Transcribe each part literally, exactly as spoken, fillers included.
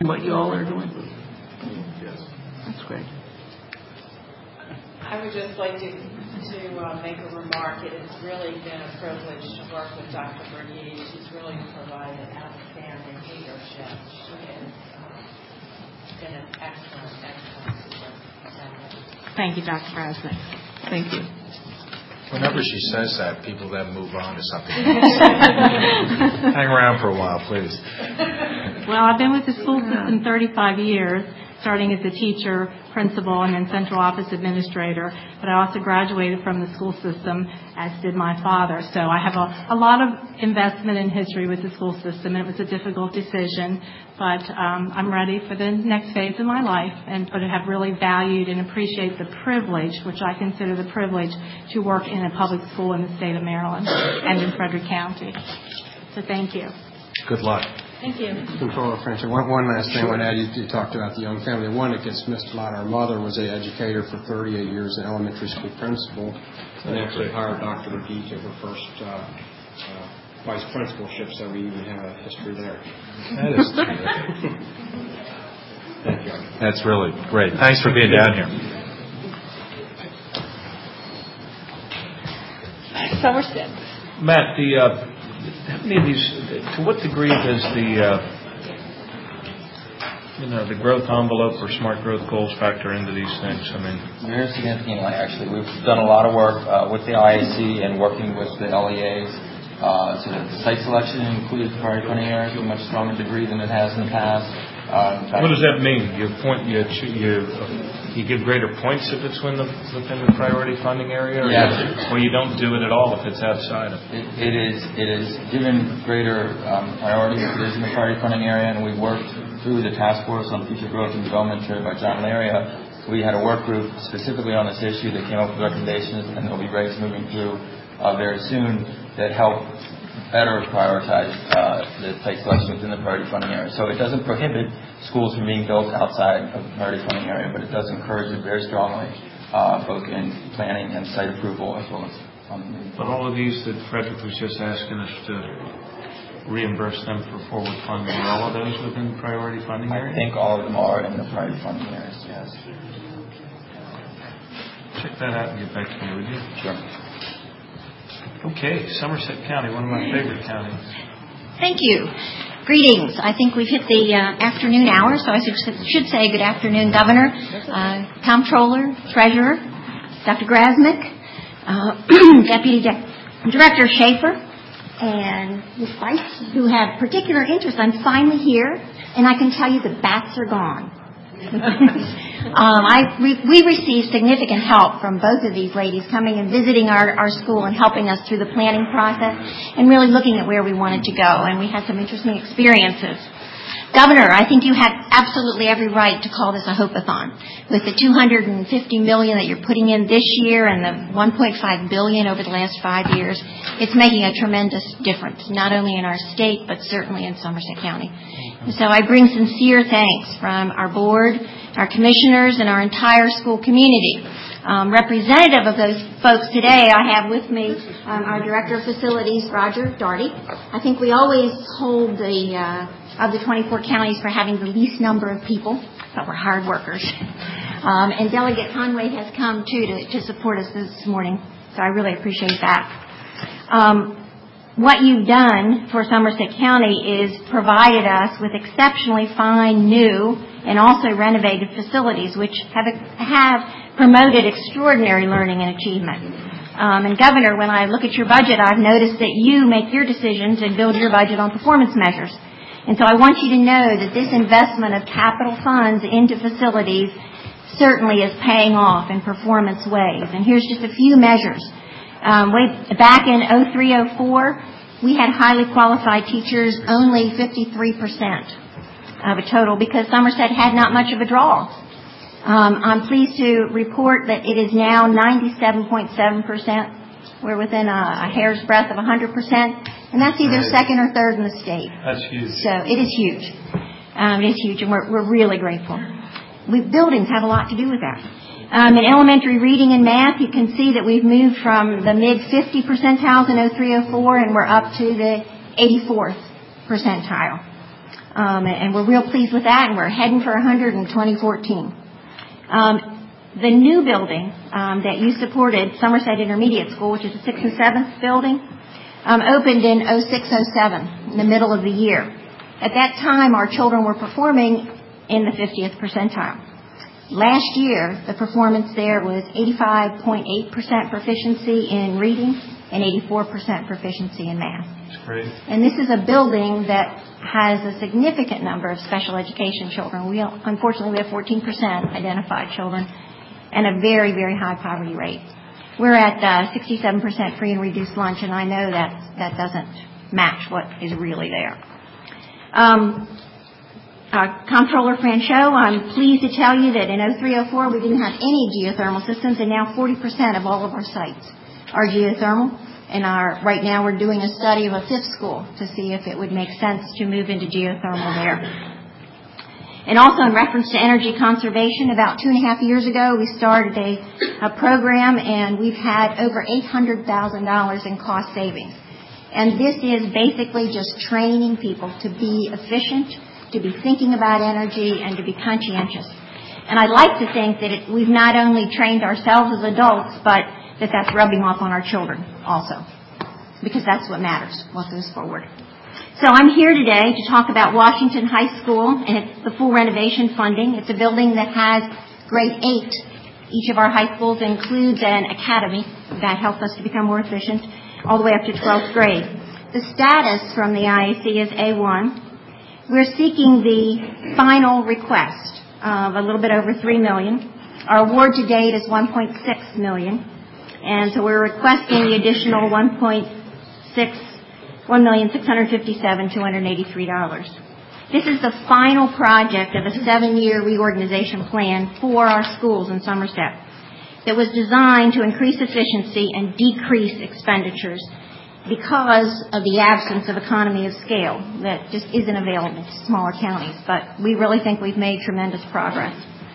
what you all are doing. Yes. That's great. I would just like to, to uh, make a remark. It has really been a privilege to work with Doctor Bernier. She's really provided outstanding leadership. She has uh, been an excellent, excellent superintendent. Thank you, Doctor Brasnick. Thank you. Whenever she says that, people then move on to something else. Hang around for a while, please. Well, I've been with the school system thirty-five years, starting as a teacher, principal, and then central office administrator. But I also graduated from the school system, as did my father. So I have a, a lot of investment in history with the school system, and it was a difficult decision. But um, I'm ready for the next phase of my life, and but I have really valued and appreciate the privilege, which I consider the privilege, to work in a public school in the state of Maryland and in Frederick County. So thank you. Good luck. Thank you. Controller Francis, one, one last thing I want to add. You, you talked about the young family. One that gets missed a lot. Our mother was an educator for thirty-eight years, an elementary school principal, and actually hired Doctor McGee to her first uh, uh, vice principalship, so we even have a history there. That is terrific. Thank you. That's really great. Thanks for being down here. Somerset. Matt, the uh, how many of these? To what degree does the uh, you know the growth envelope or smart growth goals factor into these things? I mean, very significantly. Actually, we've done a lot of work uh, with the I A C and working with the L E As. Uh, so that the site selection includes priority funding areas to a much stronger degree than it has in the past. Uh, in fact, what does that mean? You point you you you give greater points if it's within the, within the priority funding area, or, yes. you, or you don't do it at all if it's outside of it. It, it is it is given greater um, priority if it is in the priority funding area, and we worked through the task force on future growth and development chaired by John Laria. We had a work group specifically on this issue that came up with recommendations, and they'll be ready moving through uh, very soon that help better prioritize uh, the site selection within the priority funding area. So it doesn't prohibit schools from being built outside of the priority funding area, but it does encourage it very strongly, uh, both in planning and site approval as well as funding. But all of these that Frederick was just asking us to reimburse them for forward funding, are all of those within the priority funding area? I think all of them are in the priority funding areas, yes. Check that out and get back to me, would you? Sure. Okay, Somerset County, one of my favorite counties. Thank you. Greetings. I think we've hit the uh, afternoon hour, so I should, should say good afternoon, Governor, uh, Comptroller, Treasurer, Doctor Grasmick, uh, Deputy De- Director Schaefer, and Miz Weiss, who have particular interest. I'm finally here, and I can tell you the bats are gone. um, I re- we received significant help from both of these ladies coming and visiting our, our school and helping us through the planning process and really looking at where we wanted to go. And we had some interesting experiences. Governor, I think you have absolutely every right to call this a hope-a-thon. With the two hundred fifty million dollars that you're putting in this year and the one point five billion dollars over the last five years, it's making a tremendous difference, not only in our state, but certainly in Somerset County. So I bring sincere thanks from our board, our commissioners, and our entire school community. Um, representative of those folks today, I have with me um, our Director of Facilities, Roger Darty. I think we always hold the uh, of the twenty-four counties for having the least number of people, but we're hard workers. Um, and Delegate Conway has come, too, to, to support us this morning, so I really appreciate that. Um, What you've done for Somerset County is provided us with exceptionally fine, new, and also renovated facilities, which have have promoted extraordinary learning and achievement. Um, and Governor, when I look at your budget, I've noticed that you make your decisions and build your budget on performance measures. And so I want you to know that this investment of capital funds into facilities certainly is paying off in performance ways. And here's just a few measures. Um, way back in oh three oh four, we had highly qualified teachers, only fifty-three percent of a total, because Somerset had not much of a draw. Um, I'm pleased to report that it is now ninety-seven point seven percent. We're within a, a hair's breadth of one hundred percent, and that's either second or third in the state. That's huge. So it is huge. Um, it is huge, and we're, we're really grateful. We, buildings have a lot to do with that. Um, in elementary reading and math, you can see that we've moved from the mid fifty percentiles in oh three oh four, and we're up to the eighty-fourth percentile. Um, and we're real pleased with that, and we're heading for one hundred in twenty fourteen. Um, the new building um, that you supported, Somerset Intermediate School, which is the sixth and seventh building, um, opened in oh six oh seven, in the middle of the year. At that time, our children were performing in the fiftieth percentile. Last year, the performance there was eighty-five point eight percent proficiency in reading and eighty-four percent proficiency in math. That's great. And this is a building that has a significant number of special education children. We unfortunately we have fourteen percent identified children and a very, very high poverty rate. We're at uh, sixty-seven percent free and reduced lunch, and I know that that doesn't match what is really there. Um, Uh, Comptroller Franchot, I'm pleased to tell you that in oh three oh four we didn't have any geothermal systems, and now forty percent of all of our sites are geothermal. And our, right now we're doing a study of a fifth school to see if it would make sense to move into geothermal there. And also in reference to energy conservation, about two and a half years ago we started a, a program, and we've had over eight hundred thousand dollars in cost savings. And this is basically just training people to be efficient, to be thinking about energy, and to be conscientious. And I'd like to think that it, we've not only trained ourselves as adults, but that that's rubbing off on our children also, because that's what matters, what goes forward. So I'm here today to talk about Washington High School, and it's the full renovation funding. It's a building that has grade eight. Each of our high schools includes an academy that helps us to become more efficient, all the way up to twelfth grade. The status from the I A C is A one. We're seeking the final request of a little bit over three million dollars. Our award to date is one point six million dollars. And so we're requesting the additional one point six, one million six hundred fifty-seven thousand two hundred eighty-three dollars. This is the final project of a seven-year reorganization plan for our schools in Somerset that was designed to increase efficiency and decrease expenditures because of the absence of economy of scale that just isn't available to smaller counties. But we really think we've made tremendous progress.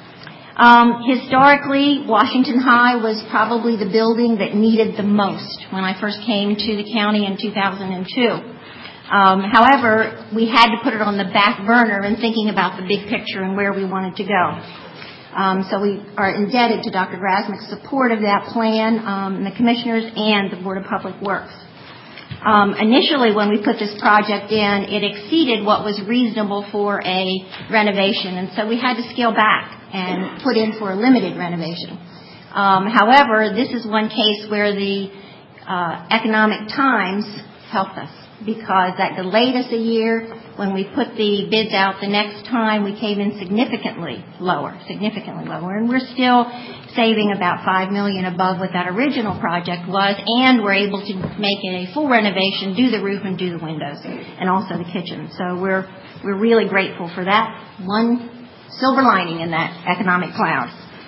Um, historically, Washington High was probably the building that needed the most when I first came to the county in two thousand two. Um, however, we had to put it on the back burner in thinking about the big picture and where we wanted to go. Um, so we are indebted to Doctor Grasmick's support of that plan, um, and the commissioners and the Board of Public Works. Um, initially, when we put this project in, it exceeded what was reasonable for a renovation, and so we had to scale back and put in for a limited renovation. Um, however, this is one case where the uh, economic times helped us, because that delayed us a year. When we put the bids out the next time, we came in significantly lower, significantly lower, and we're still saving about five million dollars above what that original project was, and we're able to make it a full renovation, do the roof and do the windows, and also the kitchen. So we're we're really grateful for that one silver lining in that economic cloud.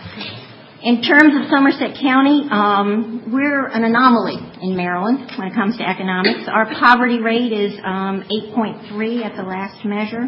In terms of Somerset County, um, we're an anomaly in Maryland when it comes to economics. Our poverty rate is um, eight point three at the last measure,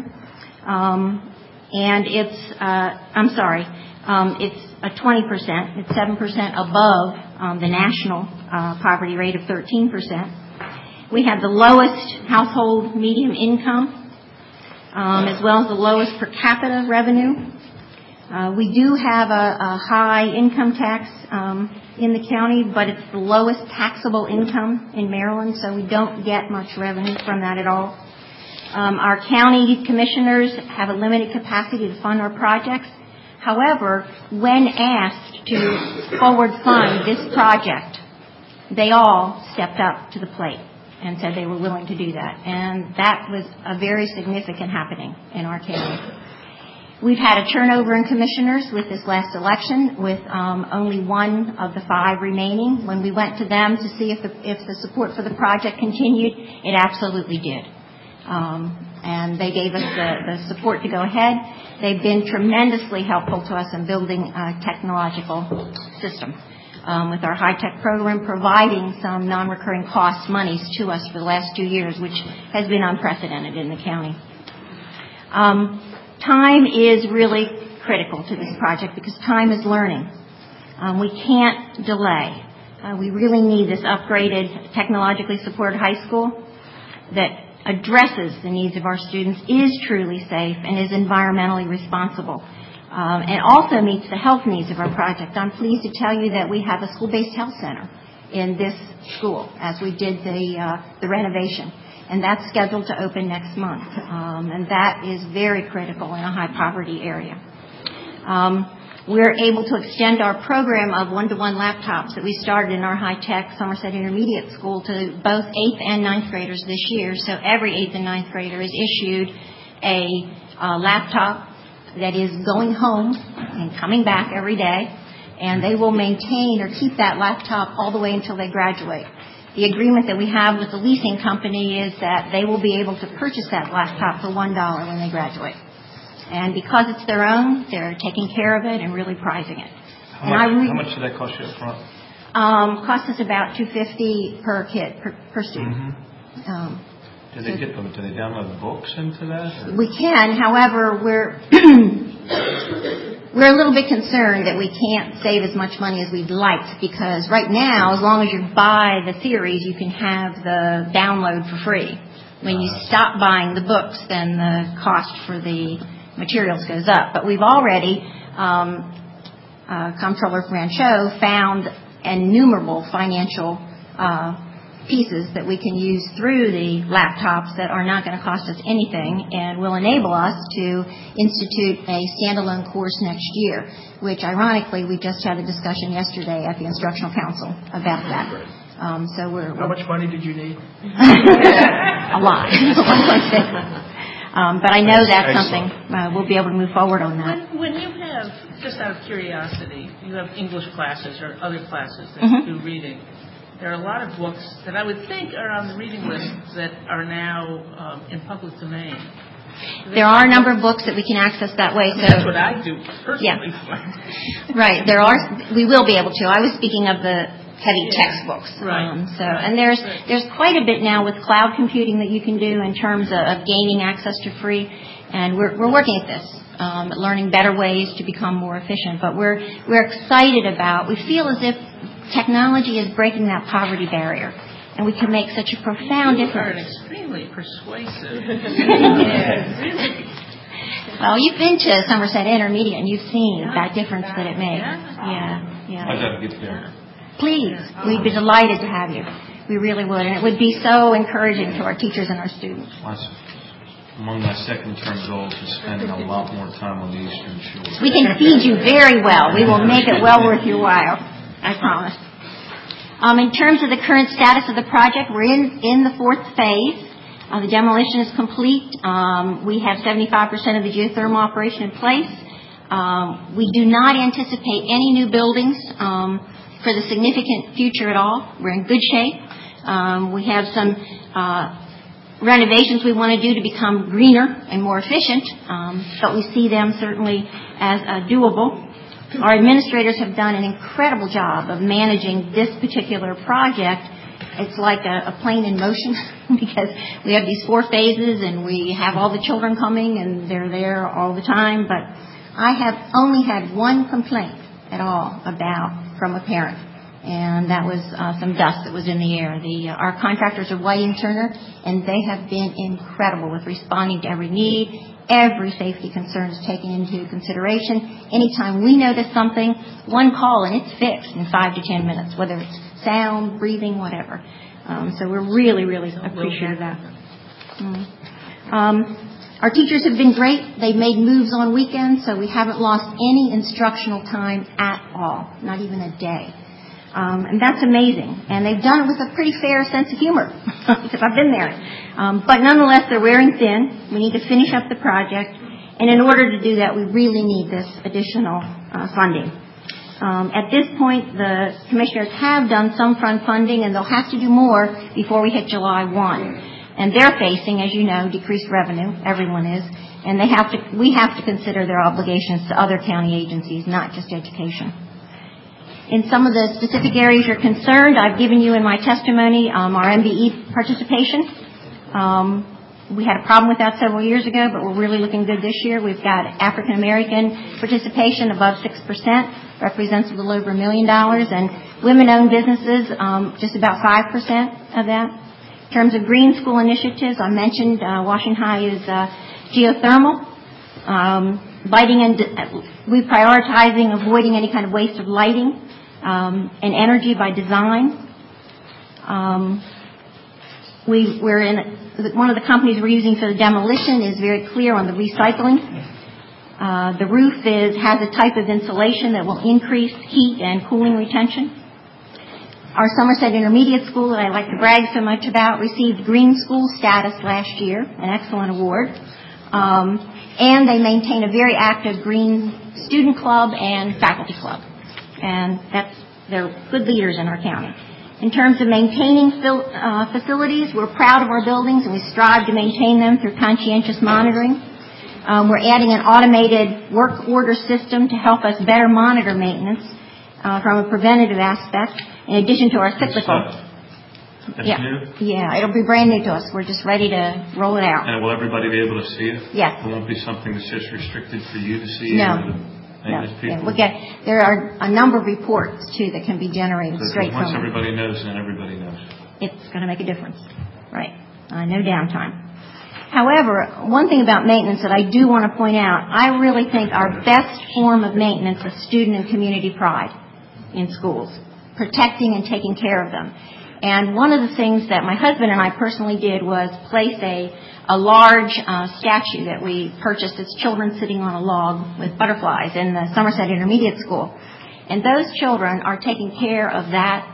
um, and it's uh, I'm sorry, um, it's a twenty percent. It's seven percent above um, the national uh, poverty rate of thirteen percent. We have the lowest household median income, um, as well as the lowest per capita revenue. Uh, we do have a, a high income tax um, in the county, but it's the lowest taxable income in Maryland, so we don't get much revenue from that at all. Um, our county commissioners have a limited capacity to fund our projects. However, when asked to forward fund this project, they all stepped up to the plate and said they were willing to do that. And that was a very significant happening in our county. We've had a turnover in commissioners with this last election, with um, only one of the five remaining. When we went to them to see if the, if the support for the project continued, it absolutely did. Um, and they gave us the, the support to go ahead. They've been tremendously helpful to us in building a technological system um, with our high-tech program, providing some non-recurring cost monies to us for the last two years, which has been unprecedented in the county. Um, Time is really critical to this project because time is learning. Um, we can't delay. Uh, we really need this upgraded, technologically supported high school that addresses the needs of our students, is truly safe, and is environmentally responsible. Um, and also meets the health needs of our project. I'm pleased to tell you that we have a school-based health center in this school as we did the, uh, the renovation. And that's scheduled to open next month. Um, and that is very critical in a high-poverty area. Um, we're able to extend our program of one-to-one laptops that we started in our high-tech Somerset Intermediate School to both eighth and ninth graders this year. So every eighth and ninth grader is issued a uh, laptop that is going home and coming back every day, and they will maintain or keep that laptop all the way until they graduate. The agreement that we have with the leasing company is that they will be able to purchase that laptop for one dollar when they graduate. And because it's their own, they're taking care of it and really prizing it. How, and much, I re- how much did that cost you up front? Um, cost us about two hundred fifty dollars per kid, per, per student. Mm-hmm. Um, Do they get them? Do they download books into that? Or? We can. However, we're we're a little bit concerned that we can't save as much money as we'd like, because right now, as long as you buy the series, you can have the download for free. When you stop buying the books, then the cost for the materials goes up. But we've already, um, uh, Comptroller Franchot found innumerable financial uh pieces that we can use through the laptops that are not going to cost us anything and will enable us to institute a standalone course next year, which ironically we just had a discussion yesterday at the Instructional Council about that. Um, so we're, How much money did you need? a lot. um, but I know that's something uh, we'll be able to move forward on that. When, when you have, just out of curiosity, you have English classes or other classes that Mm-hmm. do reading, there are a lot of books that I would think are on the reading list that are now um, in public domain. There are a number of books that we can access that way. I mean, So that's what I do personally. Yeah. Right. There are. We will be able to. I was speaking of the heavy Yeah. textbooks. Right. Um, so, and there's there's quite a bit now with cloud computing that you can do in terms of, of gaining access to free, and we're we're working at this, um, learning better ways to become more efficient. But we're we're excited about. We feel as if technology is breaking that poverty barrier, and we can make such a profound You are difference. an extremely persuasive. Well, you've been to Somerset Intermediate, and you've seen that difference that it makes. Yeah, yeah. I got to get there. Please, we'd be delighted to have you. We really would, and it would be so encouraging to our teachers and our students. That's among my second-term goals is spending a lot more time on the Eastern Shore. We can feed you very well. We will make it well worth your while. I promise. Um, in terms of the current status of the project, we're in, in the fourth phase. Uh, the demolition is complete. Um, we have seventy-five percent of the geothermal operation in place. Um, we do not anticipate any new buildings um, for the significant future at all. We're in good shape. Um, we have some uh, renovations we want to do to become greener and more efficient, um, but we see them certainly as uh, doable. Our administrators have done an incredible job of managing this particular project. It's like a, a plane in motion because we have these four phases and we have all the children coming and they're there all the time. But I have only had one complaint at all about from a parent, and that was uh, some dust that was in the air. The uh, our contractors are Whiting Turner, and they have been incredible with responding to every need. Every safety concern is taken into consideration. Anytime we notice something, one call and it's fixed in five to ten minutes, whether it's sound, breathing, whatever. Um, so we're really, really appreciative of that. Mm. Um, our teachers have been great. They've made moves on weekends, so we haven't lost any instructional time at all, not even a day. Um, and that's amazing. And they've done it with a pretty fair sense of humor, because I've been there. Um, but nonetheless, they're wearing thin. We need to finish up the project. And in order to do that, we really need this additional uh, funding. Um, at this point, the commissioners have done some front funding, and they'll have to do more before we hit July first. And they're facing, as you know, decreased revenue. Everyone is. And they have to. We have to consider their obligations to other county agencies, not just education. In some of the specific areas you're concerned, I've given you in my testimony um, our M B E participation. Um, we had a problem with that several years ago, but we're really looking good this year. We've got African American participation above six percent, represents a little over a million dollars, and women-owned businesses, um, just about five percent of that. In terms of green school initiatives, I mentioned uh, Washington High is uh, geothermal, um, lighting, and we're prioritizing avoiding any kind of waste of lighting um, and energy by design. Um, we, we're in one of the companies we're using for the demolition is very clear on the recycling. Uh, the roof is has a type of insulation that will increase heat and cooling retention. Our Somerset Intermediate School, that I like to brag so much about, received Green School status last year, an excellent award. Um, and they maintain a very active Green Student Club and Faculty Club. And that's they're good leaders in our county. In terms of maintaining fil- uh, facilities, we're proud of our buildings, and we strive to maintain them through conscientious monitoring. Um, we're adding an automated work order system to help us better monitor maintenance uh, from a preventative aspect, in addition to our cyclical. That's yeah, new? yeah, it'll be brand new to us. We're just ready to roll it out. And will everybody be able to see it? Yes. It won't be something that's just restricted for you to see? No. Or the No. maintenance Yeah, people? we'll get, there are a number of reports, too, that can be generated So straight once from them. everybody knows, then everybody knows. It's going to make a difference. Right. Uh, no downtime. However, one thing about maintenance that I do want to point out, I really think our best form of maintenance is student and community pride in schools, protecting and taking care of them. And one of the things that my husband and I personally did was place a, a large uh, statue that we purchased as children sitting on a log with butterflies in the Somerset Intermediate School. And those children are taking care of that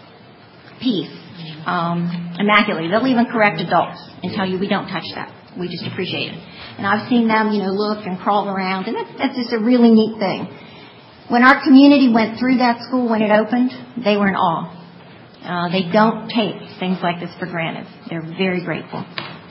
piece um, immaculately. They'll even correct adults and tell you we don't touch that. We just appreciate it. And I've seen them, you know, look and crawl around, and that's, that's just a really neat thing. When our community went through that school when it opened, they were in awe. Uh, they don't take things like this for granted. They're very grateful.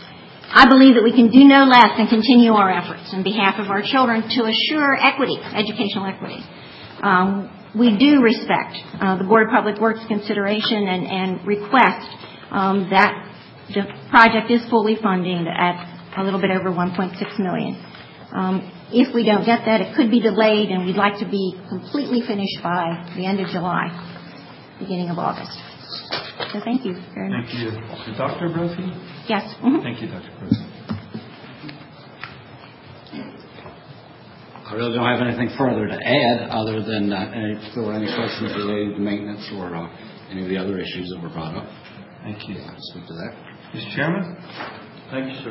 I believe that we can do no less than continue our efforts on behalf of our children to assure equity, educational equity. Um, we do respect uh, the Board of Public Works consideration and, and request um, that the project is fully funded at a little bit over one point six million dollars. Um, if we don't get that, it could be delayed, and we'd like to be completely finished by the end of July, beginning of August. So thank you very much. Thank you. So Doctor Brophy? Yes. Mm-hmm. Thank you, Doctor Brophy. I really don't have anything further to add other than uh, any, if there were any questions related to maintenance or uh, any of the other issues that were brought up. Thank you. I'll speak to that. Mister Chairman? Thank you, sir.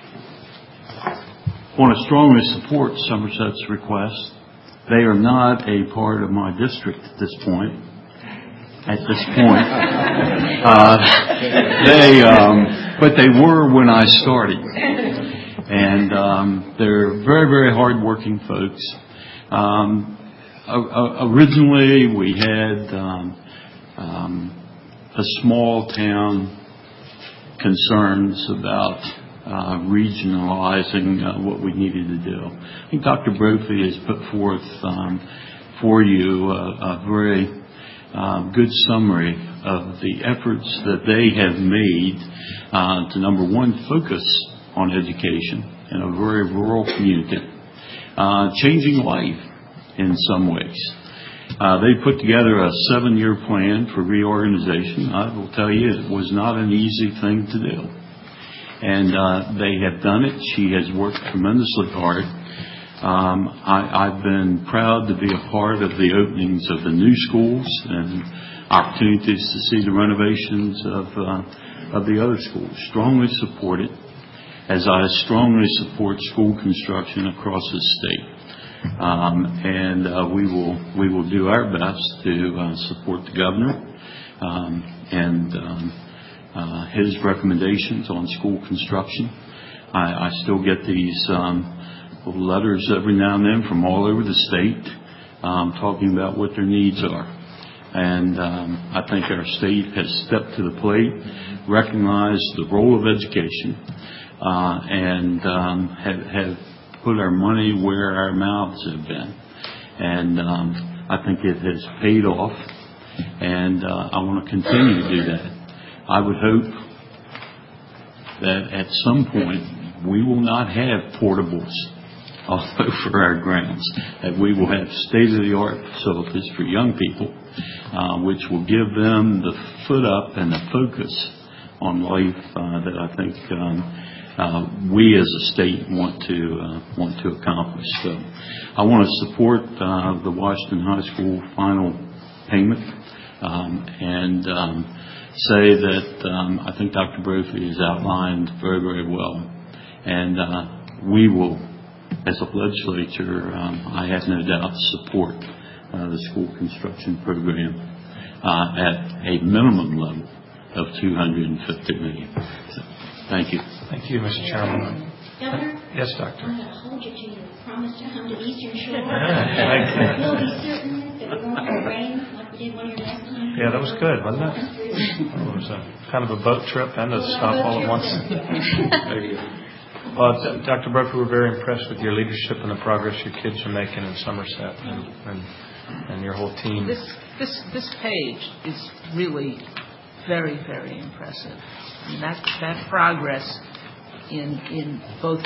I want to strongly support Somerset's request. They are not a part of my district at this point. At this point, uh, they, um, but they were when I started, and um, they're very, very hardworking folks. Um, uh, originally, we had um, um, a small town concerns about uh, regionalizing uh, what we needed to do. I think Doctor Brophy has put forth um, for you a, a very uh, good summary of the efforts that they have made uh, to, number one, focus on education in a very rural community, uh, changing life in some ways. Uh, they put together a seven-year plan for reorganization. I will tell you, it was not an easy thing to do. And uh, they have done it. She has worked tremendously hard. Um, I, I've been proud to be a part of the openings of the new schools and opportunities to see the renovations of, uh, of the other schools. Strongly support it, as I strongly support school construction across the state. Um, and uh, we will we will do our best to uh, support the governor um, and um, uh, his recommendations on school construction. I, I still get these um, letters every now and then from all over the state um, talking about what their needs are. And um, I think our state has stepped to the plate, recognized the role of education, uh, and um, have, have put our money where our mouths have been. And um, I think it has paid off, and uh, I want to continue to do that. I would hope that at some point we will not have portables all over our grounds, that we will have state-of-the-art facilities for young people, uh, which will give them the foot up and the focus on life uh, that I think um, uh, we as a state want to uh, want to accomplish. So I want to support uh, the Washington High School final payment um, and um, say that um, I think Doctor Brophy has outlined very, very well. And uh, we will, as a legislature, um, I have no doubt, support uh, the school construction program uh, at a minimum level of two hundred fifty million dollars. So, thank you. Thank you, Mister Chairman. Governor? Yes, Doctor. I'm going to hold you to your promise to come to the Eastern Shore. Thank you. We'll be certain that we won't have rain like we did one year last time. Yeah, that was good, wasn't it? It was a, kind of a boat trip and a stop all at once. There you go. Well, D- Doctor Brophy, we're very impressed with your leadership and the progress your kids are making in Somerset and, and, and your whole team. This this this page is really very, very impressive. I mean, that that progress in in both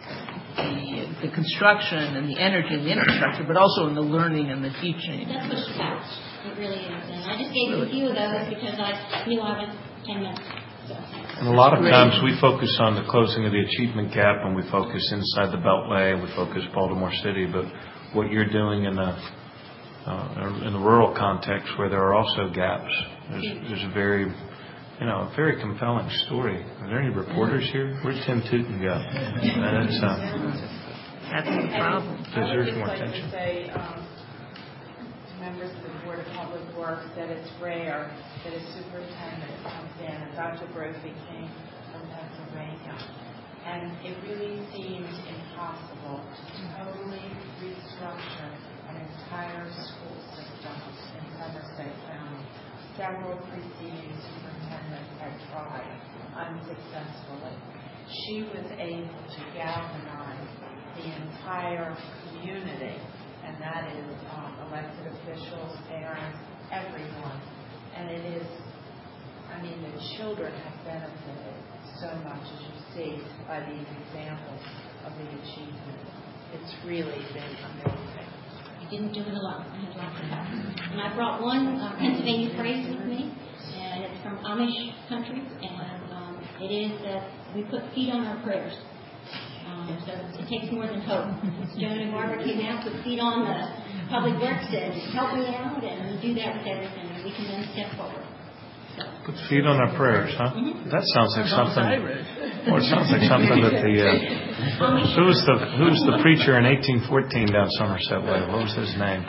the the construction and the energy and the infrastructure, but also in the learning and the teaching. That's what it's about. It really is. And I just gave you a few of those because I knew I was ten minutes. So. And a lot of times we focus on the closing of the achievement gap, and we focus inside the Beltway, and we focus Baltimore City. But what you're doing in the uh, in the rural context, where there are also gaps, there's, there's a very you know, a very compelling story. Are there any reporters here? Where's Tim Tooten go? And it's, uh, That's the problem. deserves more I would attention. just like to say um, to members of the Board of Public Works that it's rare that a superintendent comes in, and Doctor Brophy came from Pennsylvania, and it really seems impossible to totally restructure an entire school system in Somerset County. Several preceding superintendents had tried unsuccessfully. She was able to galvanize the entire community, and that is um, elected officials, parents, everyone. And it is, I mean, the children have benefited so much, as you see, by these examples of the achievement. It's really been amazing. I didn't do it alone. I had lots of help. And I brought one uh, Pennsylvania phrase with me, and it's from Amish country, and um, it is that we put feet on our prayers. Um, so it takes more than hope. Joan and Barbara came out, put feet on the public works, said, help me out, and we do that with everything, and we can then step forward. So. Put feet on our prayers, huh? Mm-hmm. That sounds like something. Well, it sounds like something that the uh, who's the who's the preacher in eighteen fourteen down Somerset Way? What was his name?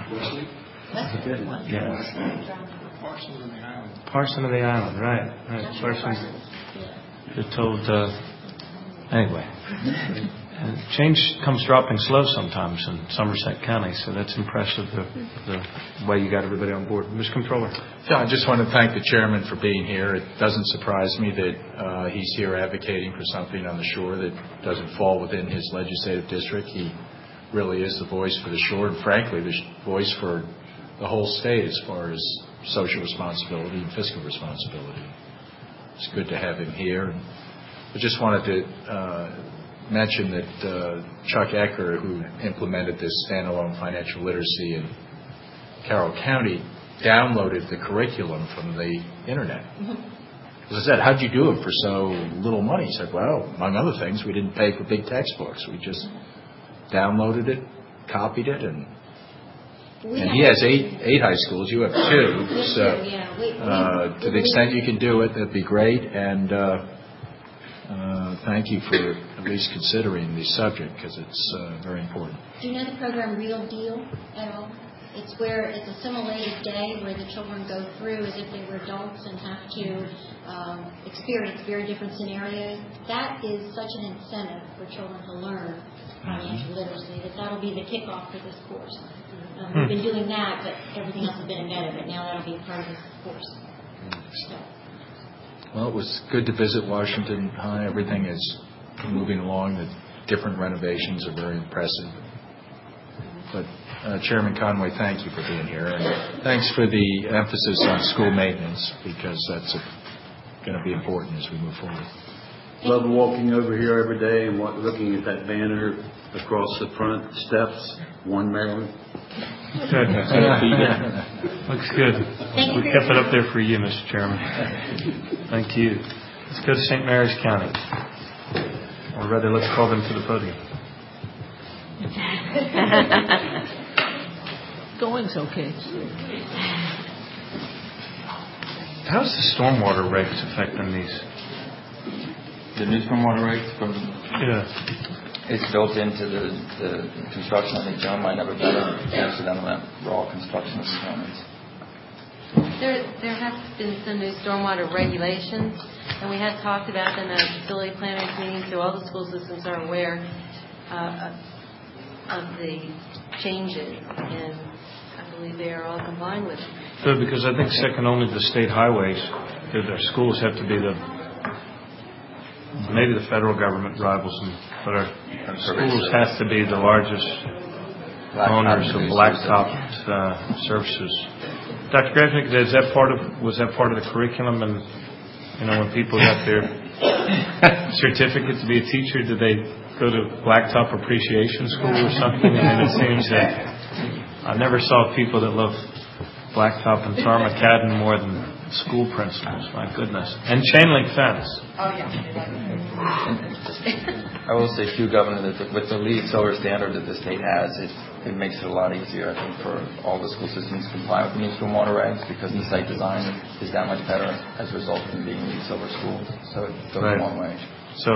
Yeah. Parson of the Island, right? Right. Parson. You're told. Uh, anyway, and change comes dropping slow sometimes in Somerset County, so that's impressive. The, the way you got everybody on board, Miz Comptroller. Yeah, I just want to thank the chairman for being here. It doesn't surprise me that uh, he's here advocating for something on the shore that doesn't fall within his legislative district. He really is the voice for the shore, and frankly, the sh- voice for the whole state as far as social responsibility and fiscal responsibility. It's good to have him here. And I just wanted to uh, mention that uh, Chuck Ecker, who implemented this standalone financial literacy in Carroll County, downloaded the curriculum from the internet. Mm-hmm. I said, how'd you do it for so little money? He said, well, among other things, we didn't pay for big textbooks. We just downloaded it, copied it, and and he has eight eight high schools. You have two. So uh, to the extent you can do it, that'd be great. And uh, uh, thank you for at least considering the subject, because it's uh, very important. Do you know the program Real Deal at all? It's where it's a simulated day where the children go through as if they were adults and have to um, experience very different scenarios. That is such an incentive for children to learn financial literacy that that'll be the kickoff for this course. Um, we've been doing that, but everything else has been embedded, but now that'll be a part of this course. So. Well, it was good to visit Washington High. Everything is moving along. The different renovations are very impressive. But uh, Chairman Conway, thank you for being here, and thanks for the emphasis on school maintenance, because that's going to be important as we move forward. Love walking over here every day and what, looking at that banner across the front steps, One Maryland. Good. Looks good. We kept it up there for you, Mister Chairman. Thank you. Let's go to Saint Mary's County. Or rather, let's call them to the podium. Going's okay. How's the stormwater regs affecting these? The new stormwater regs from Yeah. it's built into the, the construction. I think John might have a better answer than that raw construction components. There, there have been some new stormwater regulations, and we had talked about them at facility planners meetings, so all the school systems are aware uh, of the changes, and I believe they are all complying with them. Good, because I think second only to the state highways, that their schools have to be the, maybe the federal government rivals them, but our schools have to be the largest owners of blacktop uh, services. Doctor Grasmick, is that part of, was that part of the curriculum? And, you know, when people got their certificate to be a teacher, did they go to blacktop appreciation school or something? I mean, it seems that I never saw people that love blacktop and tar macadam more than school principals. My goodness. And chain link fence. Oh, yeah. I will say, too, Governor, that the, with the LEED solar standard that the state has, it, it makes it a lot easier, I think, for all the school systems to comply with the new stormwater regs, because the site design is that much better as a result of being LEED solar school. So it goes Right. a long way. So,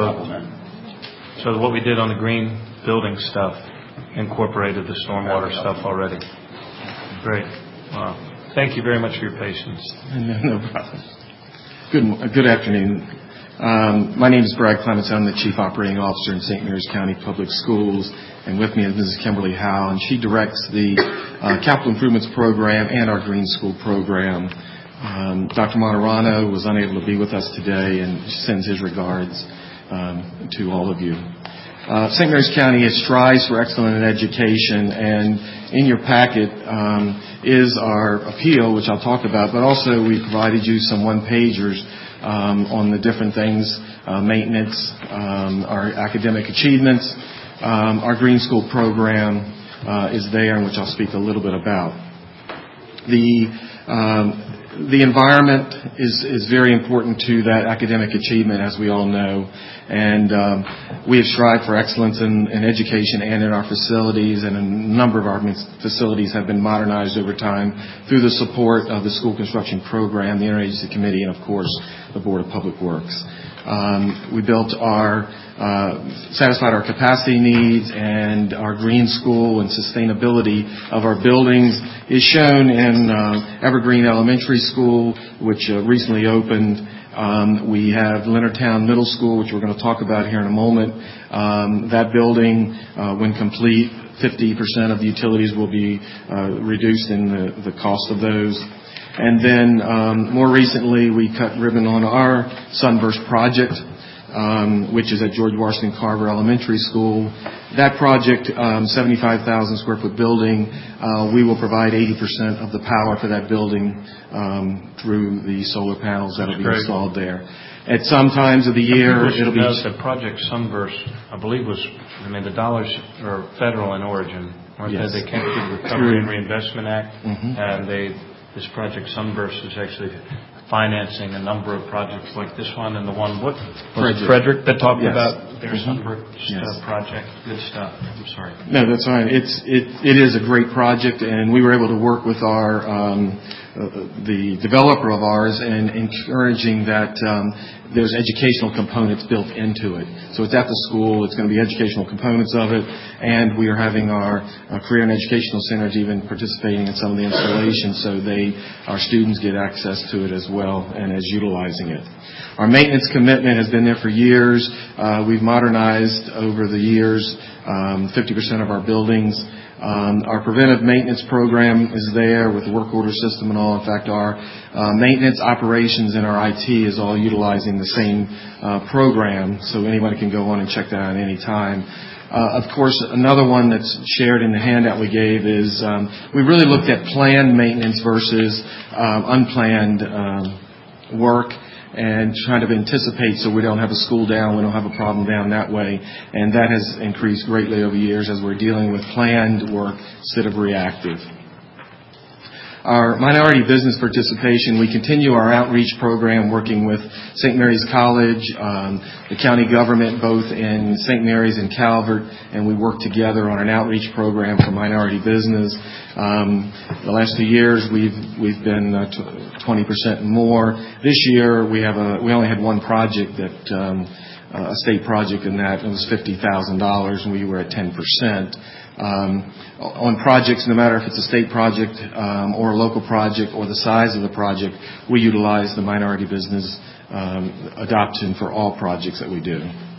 so what we did on the green building stuff incorporated the stormwater stuff already. Great. Wow. Thank you very much for your patience. No, no problem. Good, good afternoon. Um, my name is Brad Clements. I'm the Chief Operating Officer in Saint Mary's County Public Schools, and with me is Missus Kimberly Howe, and she directs the uh, Capital Improvements Program and our Green School Program. Um, Doctor Monterano was unable to be with us today, and sends his regards um, to all of you. Uh, Saint Mary's County strives for excellence in education, and in your packet um, is our appeal, which I'll talk about, but also we provided you some one-pagers um, on the different things, uh, maintenance, um, our academic achievements. Um, our Green School Program uh, is there, and which I'll speak a little bit about. The um, The environment is, is very important to that academic achievement, as we all know. And um, we have strived for excellence in, in education and in our facilities, and a number of our facilities have been modernized over time through the support of the School Construction Program, the Interagency Committee, and, of course, the Board of Public Works. Um, we built our, uh, satisfied our capacity needs, and our green school and sustainability of our buildings is shown in uh, Evergreen Elementary School, which uh, recently opened. Um, we have Leonardtown Middle School, which we're going to talk about here in a moment. Um, that building, uh, when complete, fifty percent of the utilities will be uh, reduced in the, the cost of those. And then um, more recently, we cut ribbon on our Sunburst project, um, which is at George Washington Carver Elementary School. That project, um, seventy-five thousand square foot building, uh, we will provide eighty percent of the power for that building um, through the solar panels that will be installed there. At some times of the year, it'll be... The project Sunburst, I believe, was, I mean, the dollars are federal in origin. Yes. They came through the Recovery and Reinvestment Act, mm-hmm. and they... This project Sunburst is actually financing a number of projects like this one and the one, what, was it Frederick that talked yes. about their mm-hmm. Sunburst yes. uh, project? Good stuff. I'm sorry. No, that's fine. It's, it, it is a great project, and we were able to work with our um, uh, the developer of ours and encouraging that um, there's educational components built into it. So it's at the school. It's going to be educational components of it, and we are having our uh, Career and Educational Centers even participating in some of the installations, so they, our students get access to it as well and as utilizing it. Our maintenance commitment has been there for years. Uh, we've modernized over the years um, fifty percent of our buildings. Um, our preventive maintenance program is there with the work order system and all. In fact, our uh, maintenance operations and our I T is all utilizing the same uh, program, so anybody can go on and check that out any time. Uh, of course, another one that's shared in the handout we gave is um, we really looked at planned maintenance versus uh, unplanned um, work, and trying to anticipate so we don't have a school down, we don't have a problem down that way. And that has increased greatly over the years as we're dealing with planned work instead of reactive. our minority business participation, we continue our outreach program working with Saint Mary's College, um, the county government, both in Saint Mary's and Calvert, and we work together on an outreach program for minority business. Um, the last two years, we've we've been uh, twenty percent more. This year, we have a we only had one project that um, uh, a state project, in that it was fifty thousand dollars, and we were at ten percent. Um, on projects, no matter if it's a state project um, or a local project or the size of the project, we utilize the minority business um, adoption for all projects that we do.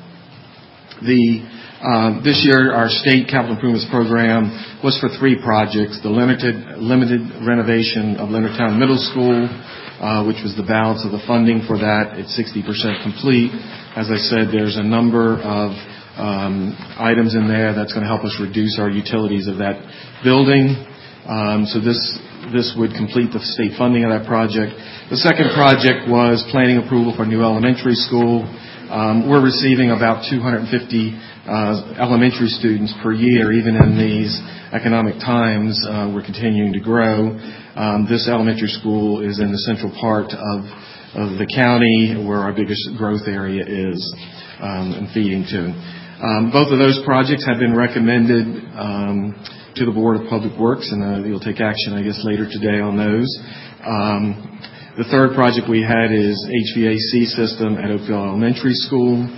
The um, this year, our state capital improvements program was for three projects: the limited limited renovation of Leonardtown Middle School, uh, which was the balance of the funding for that. It's sixty percent complete. As I said, there's a number of Um, items in there that's going to help us reduce our utilities of that building. Um, so this this would complete the state funding of that project. The second project was planning approval for a new elementary school. Um, we're receiving about two hundred fifty uh, elementary students per year, even in these economic times. Uh, we're continuing to grow. Um, this elementary school is in the central part of of the county, where our biggest growth area is um, and feeding to. Um, both of those projects have been recommended um, to the Board of Public Works, and uh, you'll take action, I guess, later today on those. Um, the third project we had is H V A C system at Oakville Elementary School.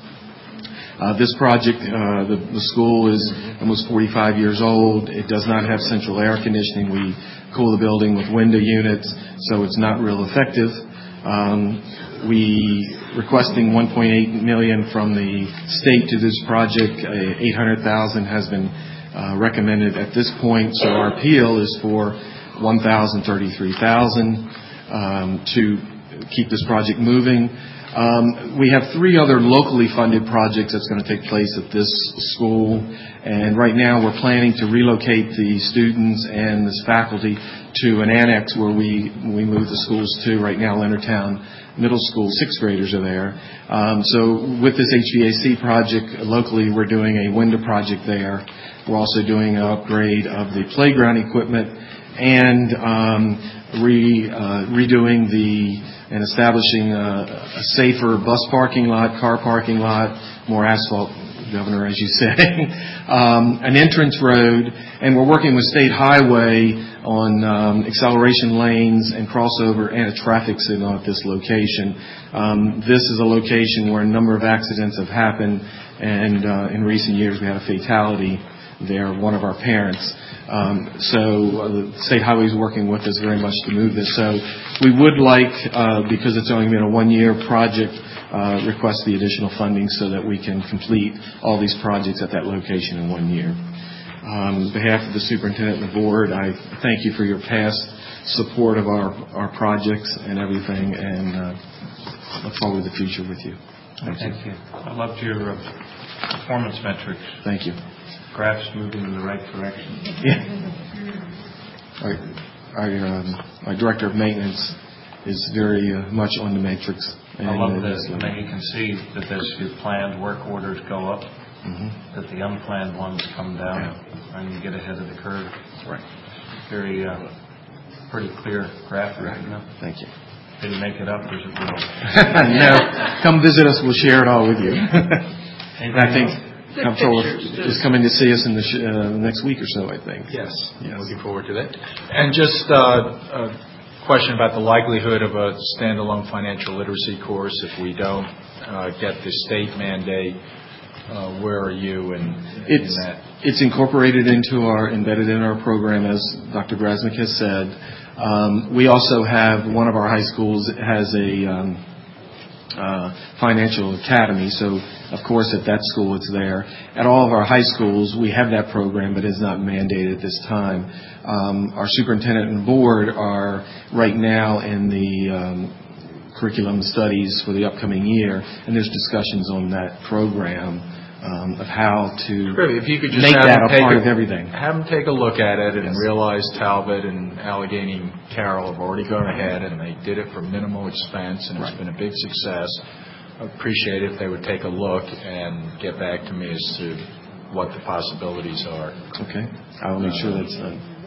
Uh, this project, uh, the, the school is almost forty-five years old. It does not have central air conditioning. We cool the building with window units, so it's not real effective. Um, we requesting one point eight million dollars from the state to this project. Uh, eight hundred thousand dollars has been uh, recommended at this point, so our appeal is for one thousand thirty-three thousand dollars um, to keep this project moving. Um, we have three other locally funded projects that's going to take place at this school, and right now we're planning to relocate the students and this faculty to an annex where we we move the schools to. Right now, Leonardtown Middle School, sixth graders are there. Um, so with this H V A C project, locally we're doing a window project there. We're also doing an upgrade of the playground equipment and um, re, uh, redoing the and establishing a, a safer bus parking lot, car parking lot, more asphalt, Governor, as you say, um, an entrance road, and we're working with State Highway on um, acceleration lanes and crossover and a traffic signal at this location. Um, this is a location where a number of accidents have happened, and uh, in recent years we had a fatality there, one of our parents. Um, so uh, the State Highway is working with us very much to move this. So we would like, uh, because it's only been a one-year project, uh, request the additional funding so that we can complete all these projects at that location in one year. Um, on behalf of the superintendent and the board, I thank you for your past support of our, our projects and everything, and uh, look forward to the future with you. Thank, thank you. you. I loved your uh, performance metrics. Thank you. Graphs moving in the right direction. Yeah. Our, our, um, our director of maintenance is very uh, much on the matrix. And I love this. I mean, you can see that as your planned work orders go up, mm-hmm. that the unplanned ones come down, yeah. and you get ahead of the curve. Right. Very, uh, pretty clear graphic. Right. You know? Thank you. Did you make it up, or is it real? No. Come visit us. We'll share it all with you. And I think Comptroller is coming to see us in the sh- uh, next week or so, I think. Yes. yes. Looking forward to that. And just uh, a question about the likelihood of a standalone financial literacy course if we don't uh, get the state mandate. Uh, where are you in, in it's, that? It's incorporated into our, embedded in our program, as Doctor Grasmick has said. Um, we also have, one of our high schools has a um, uh, financial academy, so of course at that school it's there. At all of our high schools we have that program, but it's not mandated at this time. Um, our superintendent and board are right now in the um, curriculum studies for the upcoming year, and there's discussions on that program um, of how to if you could just make have that them a part a, of everything. Have them take a look at it and yes. realize Talbot and Allegheny Carroll have already gone ahead and they did it for minimal expense, and it's right. been a big success. I'd appreciate it if they would take a look and get back to me as to what the possibilities are. Okay. I will make sure that's done.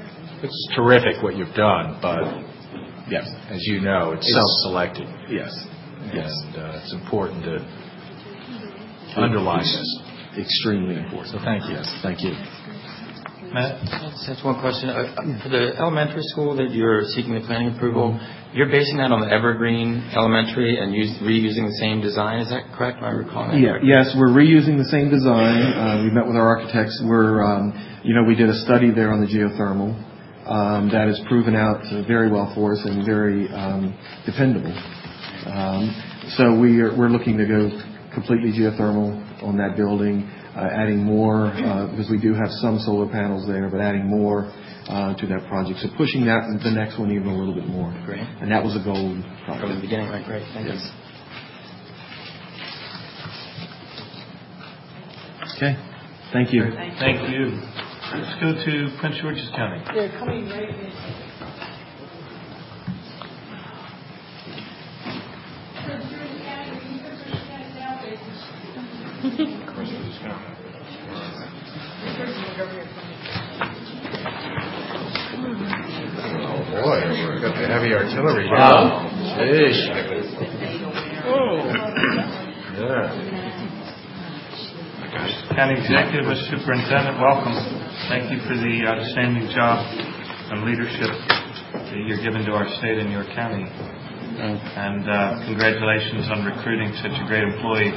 it's terrific what you've done, but yes, as you know, it's, it's self-selected. Yes. Yes. And uh, it's important to underline this. Extremely important. So thank you. Yes, thank you. Matt? That's one question. Uh, for the elementary school that you're seeking the planning approval, you're basing that on the Evergreen Elementary and use, reusing the same design. Is that correct? Am I recalling that? Yeah. Yes, we're reusing the same design. Uh, we met with our architects. We're, um, you know, we did a study there on the geothermal um, that has proven out very well for us and very um, dependable. Um, so we are, we're looking to go completely geothermal on that building. Uh, adding more, uh, because we do have some solar panels there, but adding more uh, to that project. So pushing that the next one even a little bit more. Great. And that was a goal from the beginning, right? Great. Thank yes. you. Okay. Thank you. Thank you. Let's go to Prince George's County. They're coming right in. Oh boy, we've got the heavy artillery here. Wow. Sheesh. Yeah. County Executive, Mister Superintendent, welcome. Thank you for the outstanding job and leadership that you're giving to our state and your county. And uh, congratulations on recruiting such a great employee.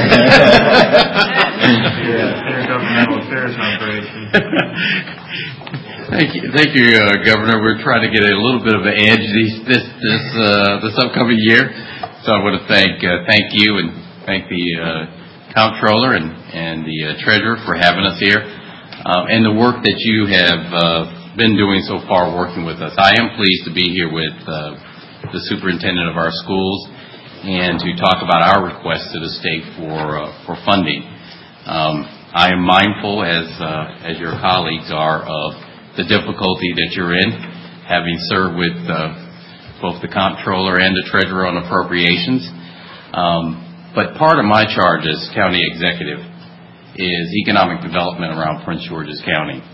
Yeah, intergovernmental affairs operation. Thank you, thank you, uh, Governor. We're trying to get a little bit of an edge this this this, uh, this upcoming year. So I want to thank uh, thank you and thank the uh, comptroller and and the uh, treasurer for having us here, um, and the work that you have uh, been doing so far, working with us. I am pleased to be here with Uh, the superintendent of our schools, and to talk about our request to the state for uh, for funding. Um, I am mindful, as uh, as your colleagues are, of the difficulty that you're in, having served with uh, both the comptroller and the treasurer on appropriations. Um, but part of my charge as county executive is economic development around Prince George's County,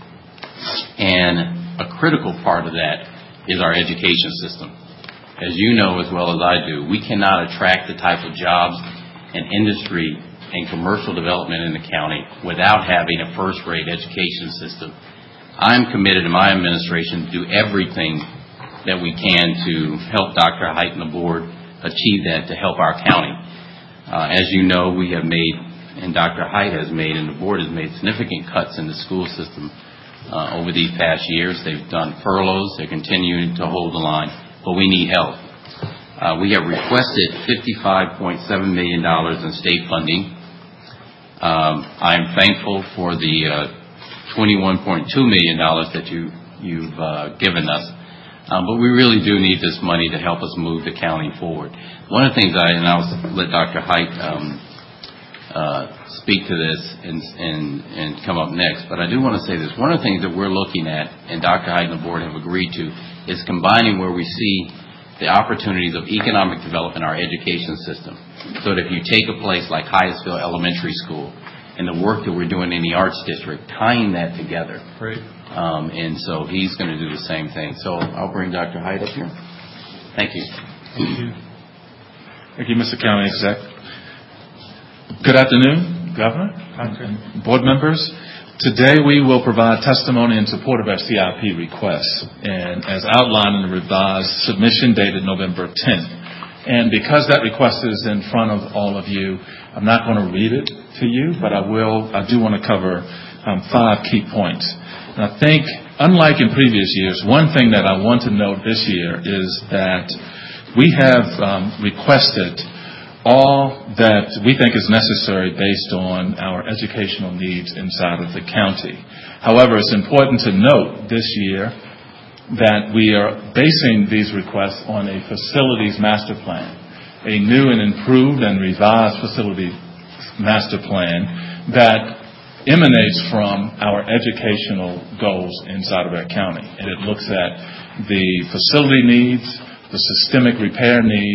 and a critical part of that is our education system. As you know as well as I do, we cannot attract the type of jobs and industry and commercial development in the county without having a first-rate education system. I'm committed in my administration to do everything that we can to help Doctor Height and the board achieve that, to help our county. Uh, as you know, we have made, and Doctor Height has made, and the board has made significant cuts in the school system uh, over these past years. They've done furloughs. They're continuing to hold the line. But we need help. Uh, we have requested fifty-five point seven million dollars in state funding. Um, I'm thankful for the uh, twenty-one point two million dollars that you, you've uh, given us. Um, but we really do need this money to help us move the county forward. One of the things I, and I'll let Doctor Height um, uh, speak to this and, and, and come up next, but I do want to say this. One of the things that we're looking at, and Doctor Height and the board have agreed to, is combining where we see the opportunities of economic development in our education system. So that if you take a place like Hyattsville Elementary School and the work that we're doing in the Arts District, tying that together. Great. Um, and so he's going to do the same thing. So I'll bring Doctor Height up here. Thank you. Thank you. Thank you, Mister County Exec. Good afternoon, Governor, Doctor. board members. Today we will provide testimony in support of our C I P request, and as outlined in the revised submission dated November tenth. And because that request is in front of all of you, I'm not going to read it to you, but I will. I do want to cover um, five key points. And I think, unlike in previous years, one thing that I want to note this year is that we have um, requested all that we think is necessary based on our educational needs inside of the county. However, it's important to note this year that we are basing these requests on a facilities master plan, a new and improved and revised facility master plan that emanates from our educational goals inside of our county. And it looks at the facility needs, the systemic repair needs,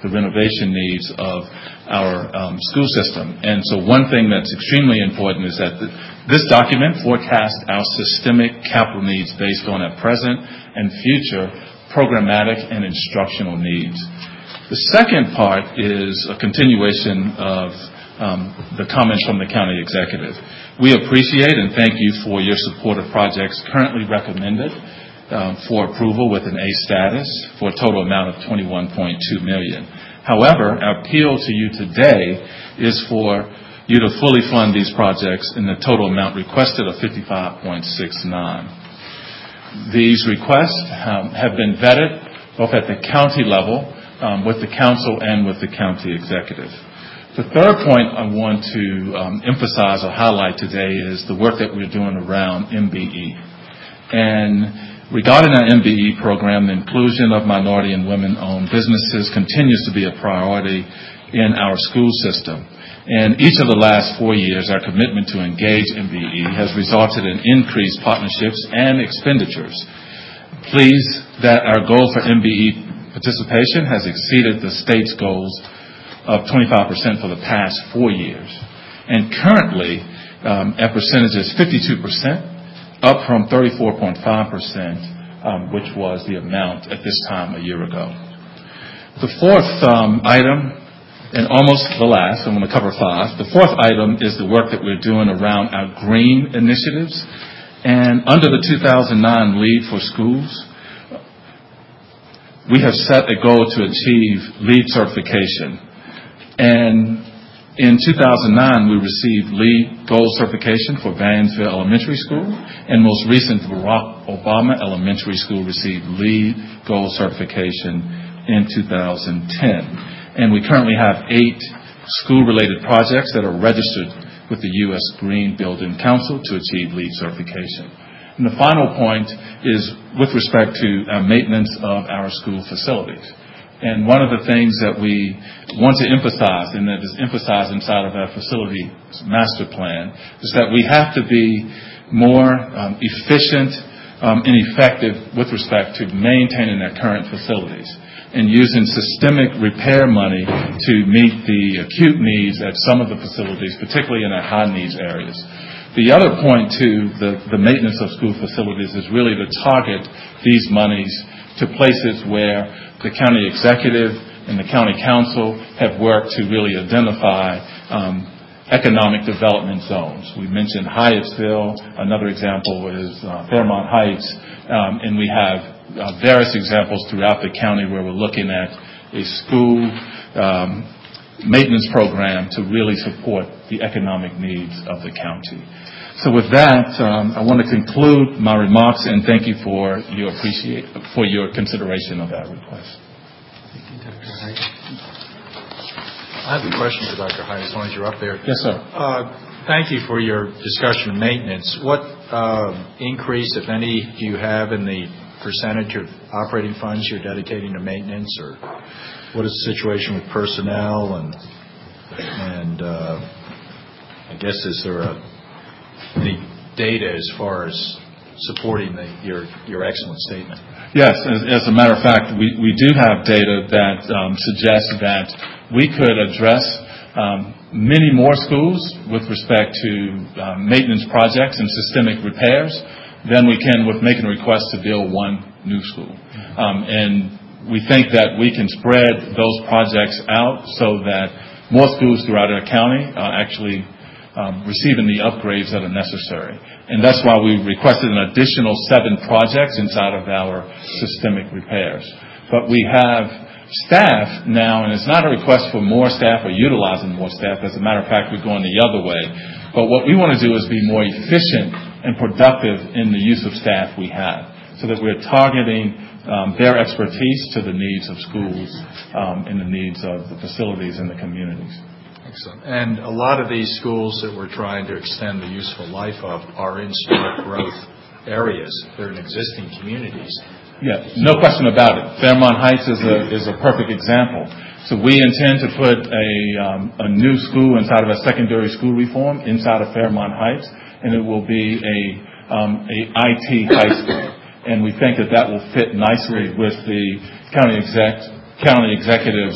the renovation needs of our um, school system. And so one thing that's extremely important is that the, this document forecasts our systemic capital needs based on our present and future programmatic and instructional needs. The second part is a continuation of um, the comments from the county executive. We appreciate and thank you for your support of projects currently recommended Um, for approval with an A status for a total amount of twenty-one point two million dollars. However, our appeal to you today is for you to fully fund these projects in the total amount requested of fifty-five point six nine. These requests um, have been vetted both at the county level um, with the council and with the county executive. The third point I want to um, emphasize or highlight today is the work that we're doing around M B E. And regarding our M B E program, the inclusion of minority and women-owned businesses continues to be a priority in our school system. And each of the last four years, our commitment to engage M B E has resulted in increased partnerships and expenditures. Pleased that our goal for M B E participation has exceeded the state's goals of twenty-five percent for the past four years. And currently, um, our percentage is fifty-two percent. Up from thirty-four point five percent, um, which was the amount at this time a year ago. The fourth um, item, and almost the last, I'm going to cover five. The fourth item is the work that we're doing around our green initiatives. And under the two thousand nine LEED for Schools, we have set a goal to achieve LEED certification. And in two thousand nine, we received LEED Gold certification for Vansville Elementary School, and most recent, Barack Obama Elementary School received LEED Gold certification in two thousand ten. And we currently have eight school-related projects that are registered with the U S Green Building Council to achieve LEED certification. And the final point is with respect to our maintenance of our school facilities. And one of the things that we want to emphasize, and that is emphasized inside of our facility master plan, is that we have to be more um, efficient um, and effective with respect to maintaining our current facilities and using systemic repair money to meet the acute needs at some of the facilities, particularly in our high needs areas. The other point to the, the maintenance of school facilities is really to target these monies to places where the county executive and the county council have worked to really identify um, economic development zones. We mentioned Hyattsville. Another example is uh, Fairmont Heights. Um, and we have uh, various examples throughout the county where we're looking at a school um, maintenance program to really support the economic needs of the county. So with that, um, I want to conclude my remarks and thank you for your appreciate for your consideration of that request. Thank you, Doctor Height. I have a question for Doctor Height as long as you're up there. Yes, sir. Uh, thank you for your discussion of maintenance. What uh, increase, if any, do you have in the percentage of operating funds you're dedicating to maintenance, or what is the situation with personnel and and uh, I guess is there a any data as far as supporting the, your your excellent statement? Yes, as, as a matter of fact, we, we do have data that um, suggests that we could address um, many more schools with respect to um, maintenance projects and systemic repairs than we can with making a request to build one new school. Um, and we think that we can spread those projects out so that more schools throughout our county are actually Um, receiving the upgrades that are necessary. And that's why we requested an additional seven projects inside of our systemic repairs. But we have staff now, and it's not a request for more staff or utilizing more staff. As a matter of fact, we're going the other way. But what we want to do is be more efficient and productive in the use of staff we have, so that we're targeting um, their expertise to the needs of schools um, and the needs of the facilities in the communities. Excellent. And a lot of these schools that we're trying to extend the useful life of are in smart growth areas. They're in existing communities. Yeah, no question about it. Fairmont Heights is a is a perfect example. So we intend to put a um, a new school inside of a secondary school reform inside of Fairmont Heights, and it will be a um, a I T high school. And we think that that will fit nicely with the county exec county executives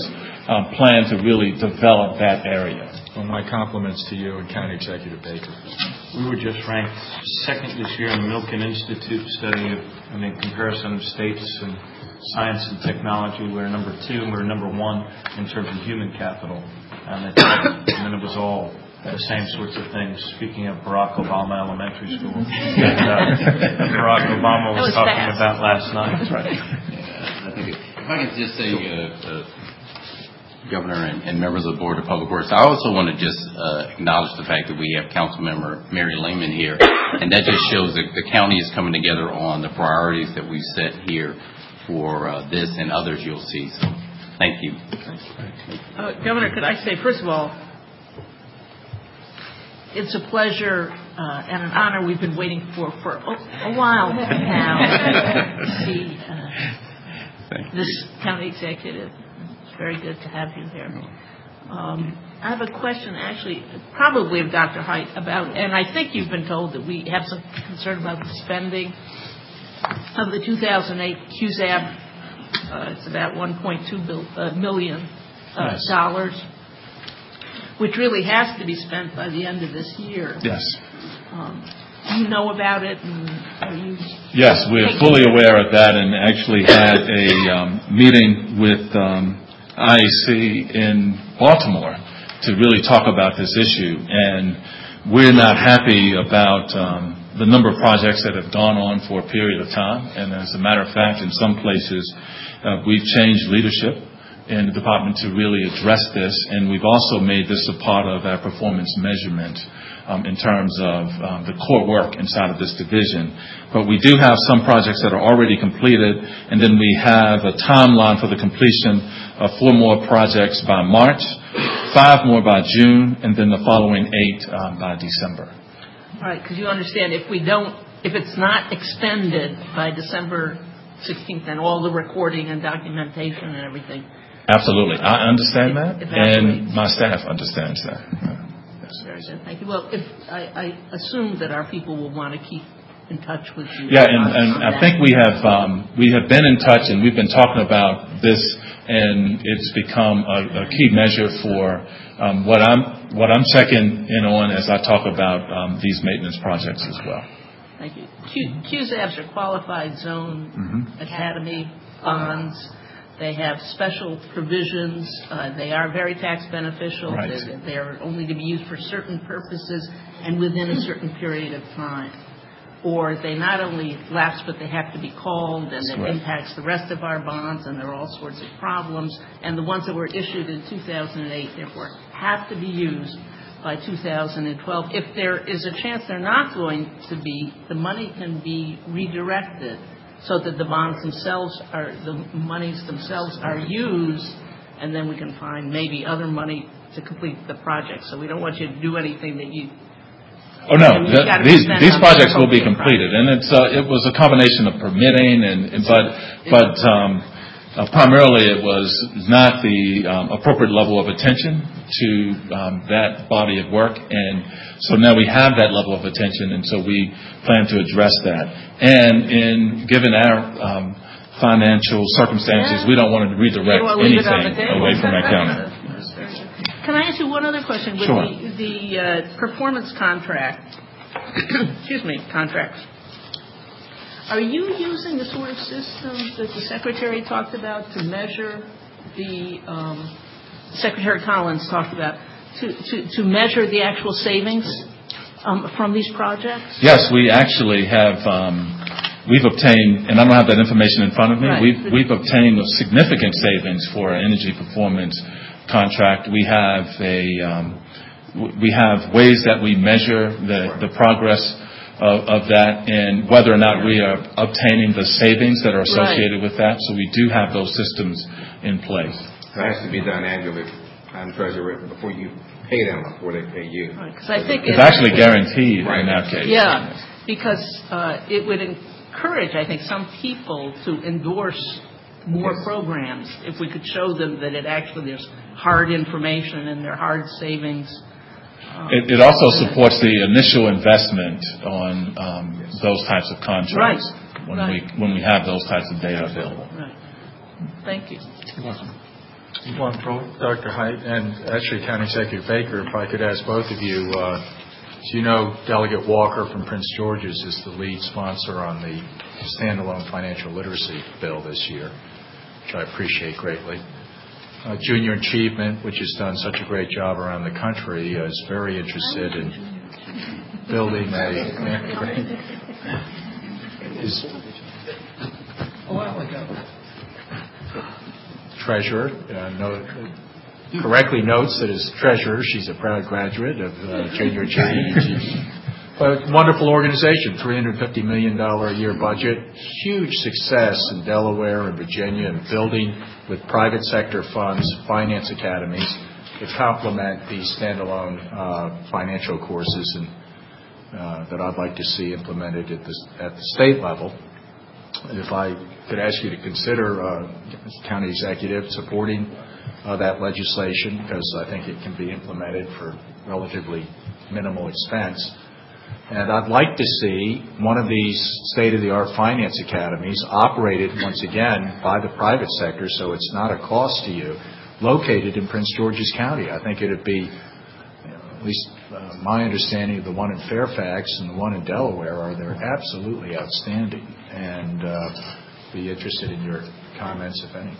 um, plan to really develop that area. Well, my compliments to you and County Executive Baker. We were just ranked second this year in the Milken Institute study of, I mean, comparison of states and science and technology. We're number two, and we're number one in terms of human capital. And, it, and then it was all the same sorts of things. Speaking of Barack Obama Elementary School, that uh, Barack Obama was, was talking fast. about last night. That's right. Yeah, I think it, if I could just say, uh, uh, Governor and, and members of the Board of Public Works, I also want to just uh, acknowledge the fact that we have Councilmember Mary Lehman here, and that just shows that the county is coming together on the priorities that we've set here for uh, this and others you'll see. So, thank you. Uh, Governor, could I say, first of all, it's a pleasure uh, and an honor we've been waiting for for a, a while now to see uh, this county executive. It's very good to have you here. Um, I have a question, actually, probably of Doctor Height about, and I think you've been told that we have some concern about the spending of the two thousand eight Q Z A B. Uh, it's about one point two million uh, yes. dollars, which really has to be spent by the end of this year. Yes. Um, do you know about it? And are you yes, we're fully aware of that, and actually had a um, meeting with um, I A C in Baltimore to really talk about this issue. And we're not happy about um, the number of projects that have gone on for a period of time. And as a matter of fact, in some places, uh, we've changed leadership in the department to really address this. And we've also made this a part of our performance measurement um, in terms of um, the core work inside of this division. But we do have some projects that are already completed. And then we have a timeline for the completion of four more projects by March, five more by June, and then the following eight um, by December. All right, because you understand, if we don't, if it's not expended by December sixteenth, and all the recording and documentation and everything. Absolutely. I understand that, and my staff understands that. Yes. Very good. Thank you. Well, if I, I assume that our people will want to keep in touch with you. Yeah, and, and I think we have um, we have been in touch, and we've been talking about this, and it's become a, a key measure for um, what I'm what I'm checking in on as I talk about um, these maintenance projects as well. Thank you. Q, Q Z A Bs are qualified zone mm-hmm. academy bonds. They have special provisions. Uh, they are very tax beneficial. Right. They're, they're only to be used for certain purposes and within a certain period of time. Or they not only lapse, but they have to be called, and it right. impacts the rest of our bonds, and there are all sorts of problems. And the ones that were issued in two thousand eight, therefore, have to be used by two thousand twelve. If there is a chance they're not going to be, the money can be redirected so that the bonds themselves are, the monies themselves are used, and then we can find maybe other money to complete the project. So we don't want you to do anything that you Oh no, the, these these projects will be completed, and it's uh, it was a combination of permitting and, and but but um, uh, primarily it was not the um, appropriate level of attention to um, that body of work, and so now we have that level of attention, and so we plan to address that. And in given our um, financial circumstances, yeah. we don't want to redirect anything away from our county. Can I ask you one other question? With sure. the, the uh, performance contract, excuse me, contracts, are you using the sort of system that the Secretary talked about to measure the, um, Secretary Collins talked about, to, to, to measure the actual savings um, from these projects? Yes, we actually have, um, we've obtained, and I don't have that information in front of me, right. we've, we've obtained significant savings for our energy performance contract. We have a um, we have ways that we measure the, the progress of, of that and whether or not we are obtaining the savings that are associated right. with that. So we do have those systems in place. That has to be done annually, Madam Treasurer, before you pay them, before they pay you. Right, I think it's, it's actually guaranteed right. in that case. Yeah, because uh, it would encourage, I think, some people to endorse more yes. programs if we could show them that it actually there's hard information and their hard savings. Um, it, it also supports the initial investment on um, yes. those types of contracts right. when right. we when we have those types of data available. Right. Thank you. You're welcome. One, Doctor Height, and actually County Executive Baker, if I could ask both of you, uh, as you know, Delegate Walker from Prince George's is the lead sponsor on the standalone financial literacy bill this year, which I appreciate greatly. Uh, Junior Achievement, which has done such a great job around the country, uh, is very interested in building a... is a while ago. Treasurer, uh, note, correctly notes that as treasurer, she's a proud graduate of uh, Junior Achievement. But wonderful organization, three hundred fifty million dollars a year budget, huge success in Delaware and Virginia in building with private sector funds, finance academies that complement these standalone uh, financial courses and, uh, that I'd like to see implemented at the, at the state level. If I could ask you to consider, uh, County Executive, supporting uh, that legislation, because I think it can be implemented for relatively minimal expense. And I'd like to see one of these state-of-the-art finance academies operated, once again, by the private sector, so it's not a cost to you, located in Prince George's County. I think it would be, you know, at least uh, my understanding of the one in Fairfax and the one in Delaware are they're absolutely outstanding. And uh, be interested in your comments, if any.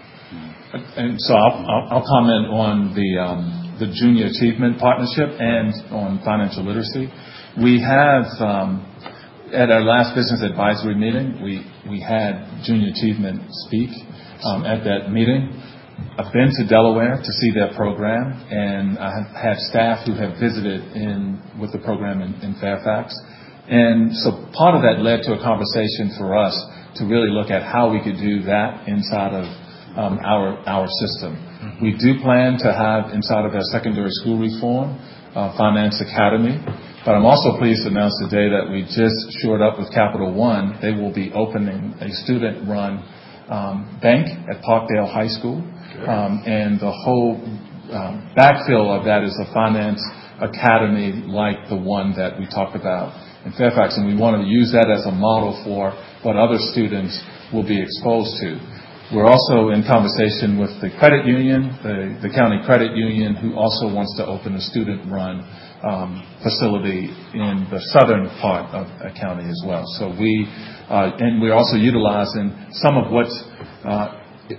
And so I'll, I'll, I'll comment on the um, the Junior Achievement Partnership and on financial literacy. We have, um, at our last business advisory meeting, we, we had Junior Achievement speak um, at that meeting. I've been to Delaware to see their program, and I have had staff who have visited in with the program in, in Fairfax. And so part of that led to a conversation for us to really look at how we could do that inside of um, our our system. Mm-hmm. We do plan to have inside of our secondary school reform, uh, Finance Academy. But I'm also pleased to announce today that we just shored up with Capital One. They will be opening a student-run um, bank at Parkdale High School. Um, and the whole um, backfill of that is a finance academy like the one that we talked about in Fairfax. And we want to use that as a model for what other students will be exposed to. We're also in conversation with the credit union, the, the county credit union, who also wants to open a student-run Um, facility in the southern part of a county as well. So we, uh, and we're also utilizing some of what's, uh,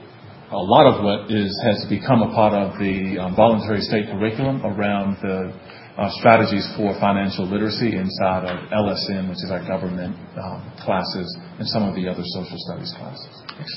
a lot of what is has become a part of the um, voluntary state curriculum around the uh, strategies for financial literacy inside of L S M, which is our government um, classes, and some of the other social studies classes.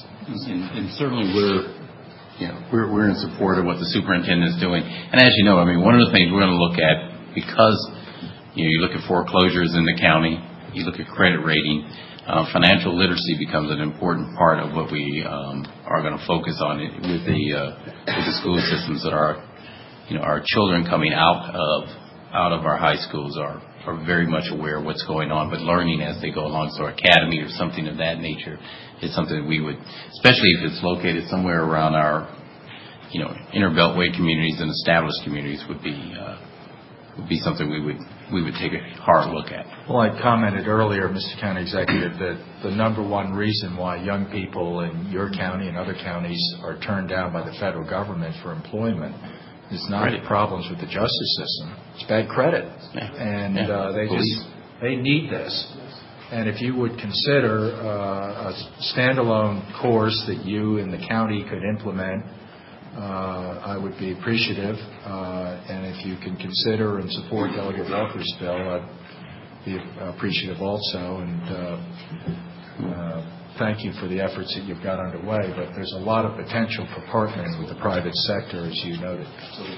And, and certainly we're you know, we're, we're in support of what the superintendent is doing. And as you know, I mean, one of the things we're going to look at, because you know, you look at foreclosures in the county, you look at credit rating, uh, financial literacy becomes an important part of what we um, are going to focus on it with the uh, with the school systems that are, you know, our children coming out of out of our high schools are are very much aware of what's going on, but learning as they go along. So academy or something of that nature is something that we would, especially if it's located somewhere around our, you know, inner beltway communities and established communities, would be. Uh, would be something we would we would take a hard look at. Well, I commented earlier, Mister County Executive, that the number one reason why young people in your county and other counties are turned down by the federal government for employment is not right. the problems with the justice system. It's bad credit. Yeah. And yeah. Uh, they Police. just they need this. And if you would consider uh, a standalone course that you and the county could implement, Uh, I would be appreciative, uh, and if you can consider and support Delegate Walker's bill, I'd be appreciative also, and uh, uh, thank you for the efforts that you've got underway, but there's a lot of potential for partnering with the private sector, as you noted.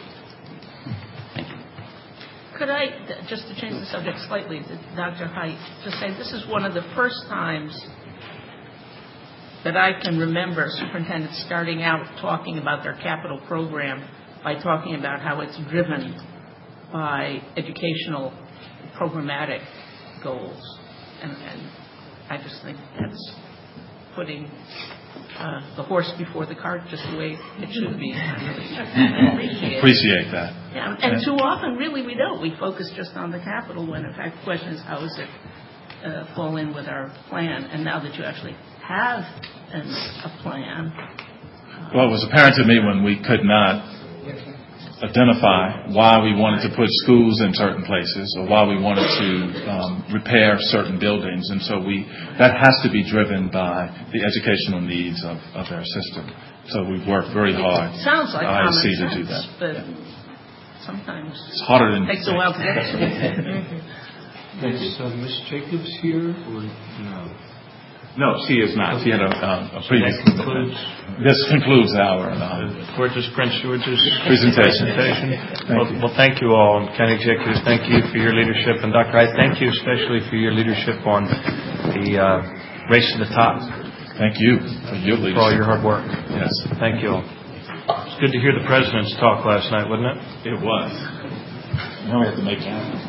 Could I, just to change the subject slightly, Doctor Height, to say this is one of the first times that I can remember superintendents starting out talking about their capital program by talking about how it's driven by educational programmatic goals. And, and I just think that's putting uh, the horse before the cart just the way it should be. I really appreciate, appreciate that. Yeah, and yeah. too often, really, we don't. We focus just on the capital when, in fact, the question is how does it uh, fall in with our plan? And now that you actually have an, a plan, Well, it was apparent to me when we could not identify why we wanted to put schools in certain places or why we wanted to um, repair certain buildings. And so we that has to be driven by the educational needs of, of our system. So we've worked very hard It sounds like at I common S C to sense, do that. but sometimes it's harder than it takes a while to get to. Is uh, Miz Jacobs here or no? No, she is not. She had a, um, a So previous. that concludes, This concludes our um, Gorgeous Prince George's presentation. presentation. Thank Well, you. well, thank you all. And County Executives, thank you for your leadership. And Doctor Wright, thank you especially for your leadership on the uh, race to the top. Thank you for your leadership. For all your hard work. Yes. Thank you all. It's good to hear the president's talk last night, wasn't it? It was. Now we have to make it.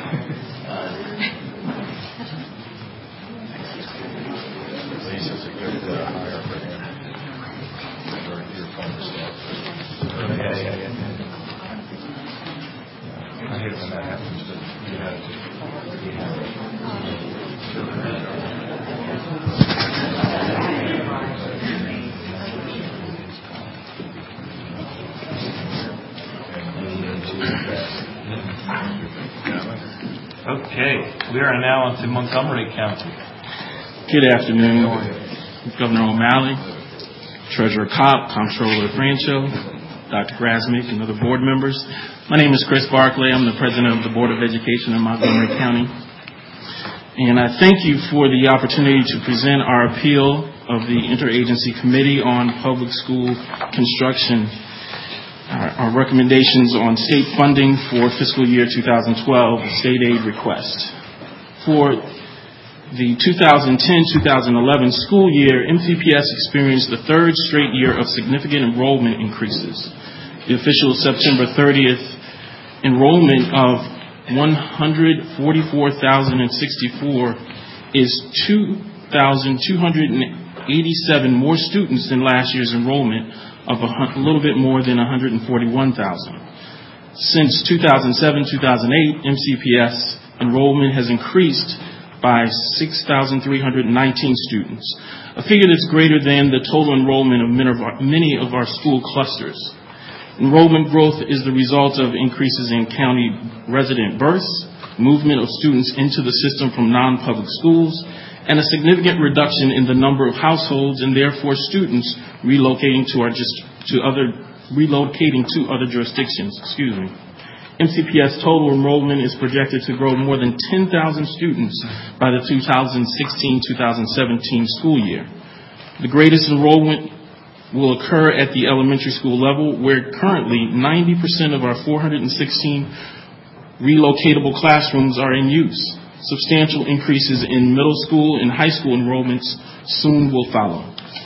Yeah, yeah, yeah. I hate when that happens, but you have to. You have Okay, we are now on to Montgomery County. Good afternoon, Governor O'Malley, Treasurer Kopp, Comptroller Francho, Doctor Grasmick, and other board members. My name is Chris Barclay. I'm the President of the Board of Education in Montgomery County. And I thank you for the opportunity to present our appeal of the Interagency Committee on Public School Construction, our, our recommendations on state funding for fiscal year two thousand twelve, state aid request. For the two thousand ten two thousand eleven school year, M C P S experienced the third straight year of significant enrollment increases. The official September thirtieth enrollment of one hundred forty-four thousand sixty-four is two thousand two hundred eighty-seven more students than last year's enrollment of a little bit more than one hundred forty-one thousand. Since two thousand seven two thousand eight, M C P S enrollment has increased by six thousand three hundred nineteen students, a figure that's greater than the total enrollment of many of our school clusters. Enrollment growth is the result of increases in county resident births, movement of students into the system from non-public schools, and a significant reduction in the number of households and therefore students relocating to our just to other relocating to other jurisdictions. Excuse me. M C P S total enrollment is projected to grow more than ten thousand students by the two thousand sixteen two thousand seventeen school year. The greatest enrollment will occur at the elementary school level, where currently ninety percent of our four hundred sixteen relocatable classrooms are in use. Substantial increases in middle school and high school enrollments soon will follow.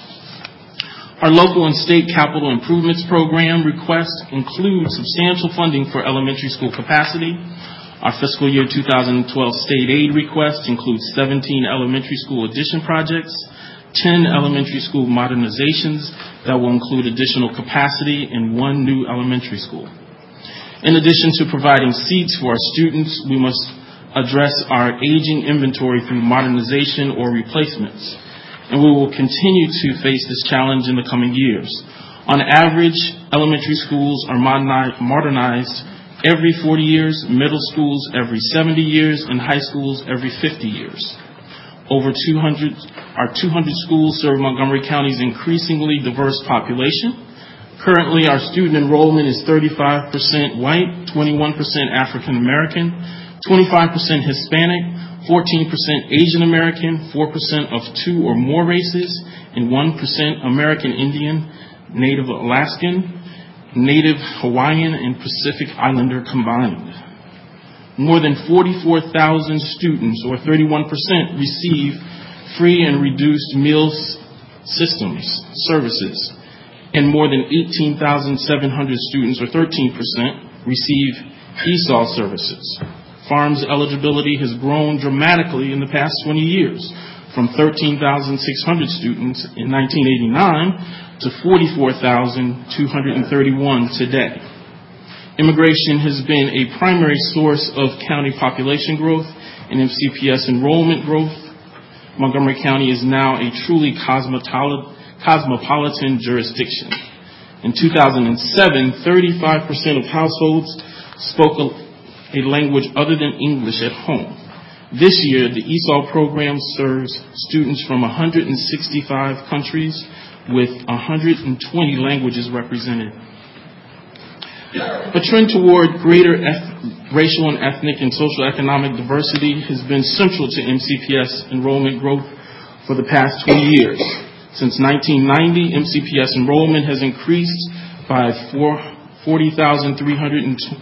Our local and state capital improvements program request includes substantial funding for elementary school capacity. Our fiscal year two thousand twelve state aid request includes seventeen elementary school addition projects, ten elementary school modernizations that will include additional capacity, and one new elementary school. In addition to providing seats for our students, we must address our aging inventory through modernization or replacements, and we will continue to face this challenge in the coming years. On average, elementary schools are modernized every forty years, middle schools every seventy years, and high schools every fifty years. Over two hundred, our two hundred schools serve Montgomery County's increasingly diverse population. Currently, our student enrollment is thirty-five percent white, twenty-one percent African American, twenty-five percent Hispanic, fourteen percent Asian American, four percent of two or more races, and one percent American Indian, Native Alaskan, Native Hawaiian, and Pacific Islander combined. More than forty-four thousand students, or thirty-one percent, receive free and reduced meals systems services, and more than eighteen thousand seven hundred students, or thirteen percent, receive E S O L services. Farms eligibility has grown dramatically in the past twenty years, from thirteen thousand six hundred students in nineteen eighty-nine to forty-four thousand two hundred thirty-one today. Immigration has been a primary source of county population growth and M C P S enrollment growth. Montgomery County is now a truly cosmopolitan cosmopolitan jurisdiction. In two thousand seven, thirty-five percent of households spoke a, a language other than English at home. This year, the E S O L program serves students from one hundred sixty-five countries with one hundred twenty languages represented. A trend toward greater eth- racial and ethnic and social economic diversity has been central to M C P S enrollment growth for the past twenty years. Since nineteen ninety, M C P S enrollment has increased by forty thousand three hundred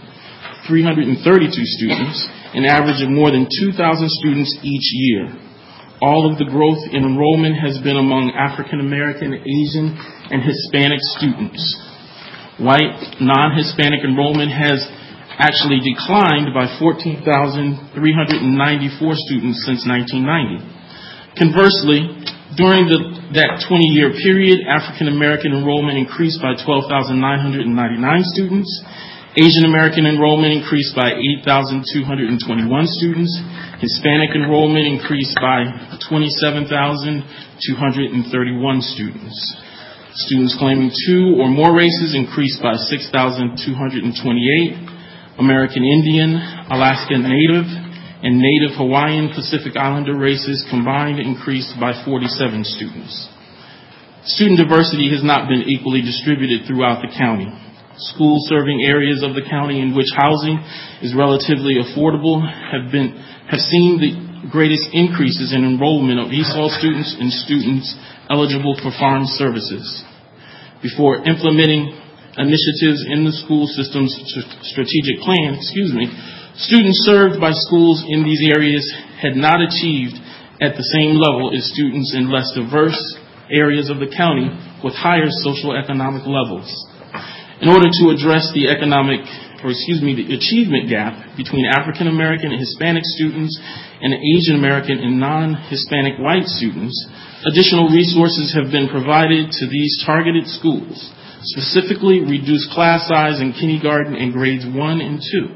thirty-two students, an average of more than two thousand students each year. All of the growth in enrollment has been among African American, Asian, and Hispanic students. White, non-Hispanic enrollment has actually declined by fourteen thousand three hundred ninety-four students since nineteen ninety. Conversely, during the, that twenty-year period, African American enrollment increased by twelve thousand nine hundred ninety-nine students. Asian American enrollment increased by eight thousand two hundred twenty-one students. Hispanic enrollment increased by twenty-seven thousand two hundred thirty-one students. Students claiming two or more races increased by six thousand two hundred twenty-eight. American Indian, Alaska Native, and Native Hawaiian Pacific Islander races combined increased by forty-seven students. Student diversity has not been equally distributed throughout the county. Schools serving areas of the county in which housing is relatively affordable have been have seen the greatest increases in enrollment of E S O L students and students eligible for farm services. Before implementing initiatives in the school system's strategic plan, excuse me, students served by schools in these areas had not achieved at the same level as students in less diverse areas of the county with higher social economic levels. In order to address the economic, or excuse me, the achievement gap between African American and Hispanic students and Asian American and non-Hispanic white students, additional resources have been provided to these targeted schools, specifically reduced class size in kindergarten and grades one and two.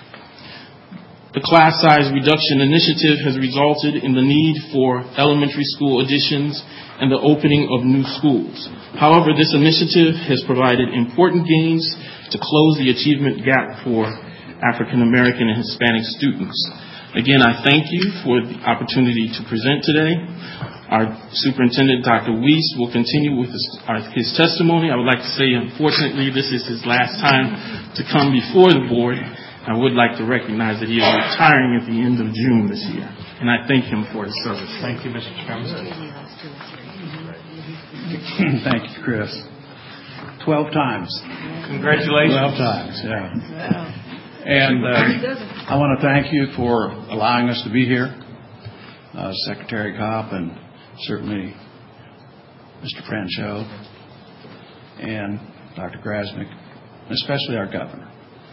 The class size reduction initiative has resulted in the need for elementary school additions and the opening of new schools. However, this initiative has provided important gains to close the achievement gap for African American and Hispanic students. Again, I thank you for the opportunity to present today. Our superintendent, Doctor Weiss, will continue with his, uh, his testimony. I would like to say, unfortunately, this is his last time to come before the board. I would like to recognize that he is retiring at the end of June this year, and I thank him for his service. Thank you, Mister Chairman. Thank you, Chris. Twelve times. Congratulations. Twelve times, yeah. And uh, I want to thank you for allowing us to be here, uh, Secretary Kopp, and certainly Mister Franchot and Doctor Grasmick, and especially our governor.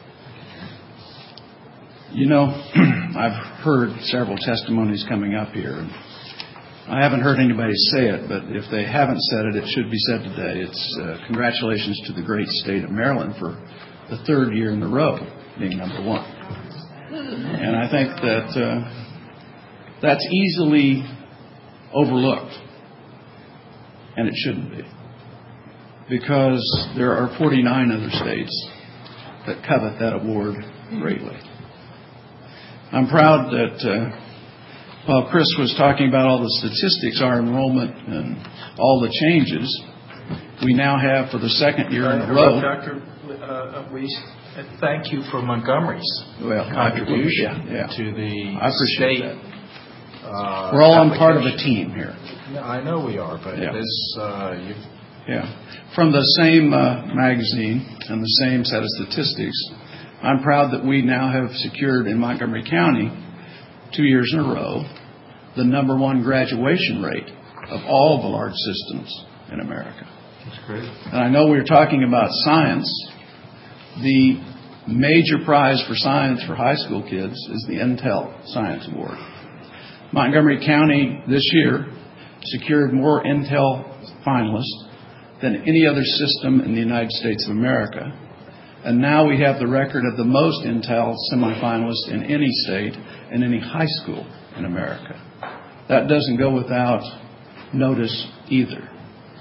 You know, I've heard several testimonies coming up here. And I haven't heard anybody say it, but if they haven't said it, it should be said today. It's uh, congratulations to the great state of Maryland for the third year in a row being number one. And I think that uh, that's easily overlooked, and it shouldn't be, because there are forty-nine other states that covet that award greatly. I'm proud that uh, while Chris was talking about all the statistics, our enrollment and all the changes, we now have for the second year in a row. Doctor Uh, we thank you for Montgomery's well, contribution yeah, yeah. to the I appreciate state. That. Uh, We're all on part of a team here. I know we are, but yeah. this, uh, you yeah, from the same uh, magazine and the same set of statistics, I'm proud that we now have secured in Montgomery County, two years in a row, the number one graduation rate of all the large systems in America. That's great. And I know we were talking about science. The major prize for science for high school kids is the Intel Science Award. Montgomery County this year secured more Intel finalists than any other system in the United States of America. And now we have the record of the most Intel semifinalists in any state and any high school in America. That doesn't go without notice either.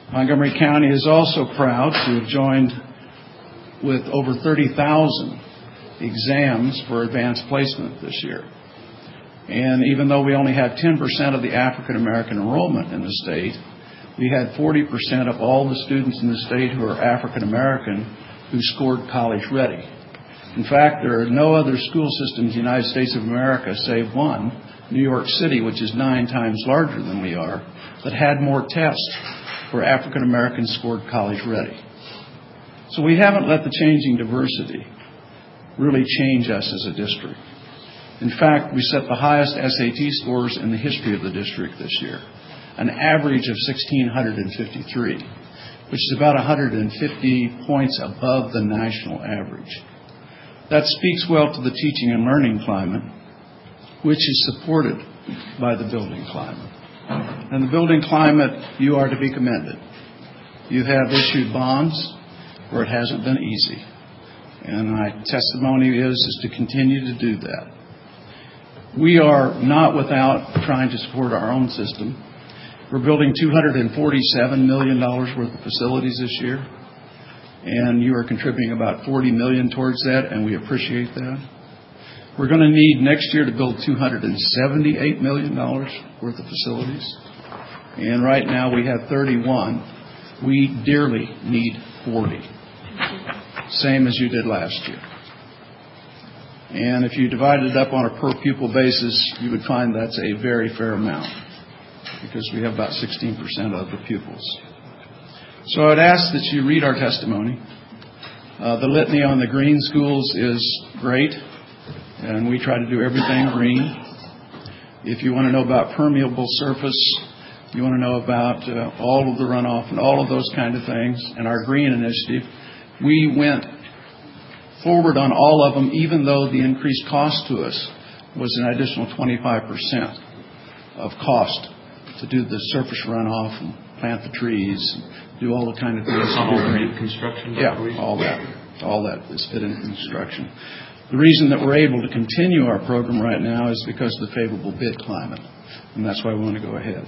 Montgomery County is also proud to have joined with over thirty thousand exams for advanced placement this year. And even though we only have ten percent of the African American enrollment in the state, we had forty percent of all the students in the state who are African American who scored college ready. In fact, there are no other school systems in the United States of America, save one, New York City, which is nine times larger than we are, that had more tests where African Americans scored college ready. So we haven't let the changing diversity really change us as a district. In fact, we set the highest S A T scores in the history of the district this year, an average of one thousand six hundred fifty-three, which is about one hundred fifty points above the national average. That speaks well to the teaching and learning climate, which is supported by the building climate. And the building climate, you are to be commended. You have issued bonds where it hasn't been easy. And my testimony is, is to continue to do that. We are not without trying to support our own system. We're building two hundred forty-seven million dollars worth of facilities this year, and you are contributing about forty million dollars towards that, and we appreciate that. We're going to need next year to build two hundred seventy-eight million dollars worth of facilities, and right now we have thirty-one. We dearly need forty, same as you did last year. And if you divided it up on a per pupil basis, you would find that's a very fair amount, because we have about sixteen percent of the pupils. So I'd ask that you read our testimony. Uh, the litany on the green schools is great, and we try to do everything green. If you want to know about permeable surface, you want to know about uh, all of the runoff and all of those kind of things, and our green initiative, we went forward on all of them, even though the increased cost to us was an additional twenty-five percent of cost to do the surface runoff and plant the trees and do all the kind of things. All the construction? Yeah, all that. All that is fit into construction. The reason that we're able to continue our program right now is because of the favorable bid climate, and that's why we want to go ahead.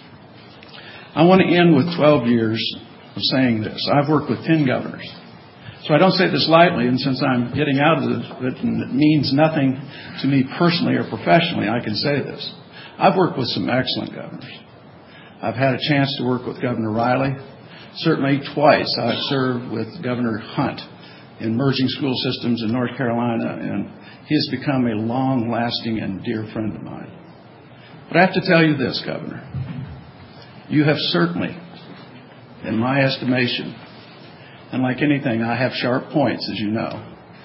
I want to end with twelve years of saying this. I've worked with ten governors. So I don't say this lightly, and since I'm getting out of it and it means nothing to me personally or professionally, I can say this. I've worked with some excellent governors. I've had a chance to work with Governor Riley. Certainly twice I've served with Governor Hunt in merging school systems in North Carolina, and he has become a long-lasting and dear friend of mine. But I have to tell you this, Governor. You have certainly, in my estimation, and like anything, I have sharp points, as you know,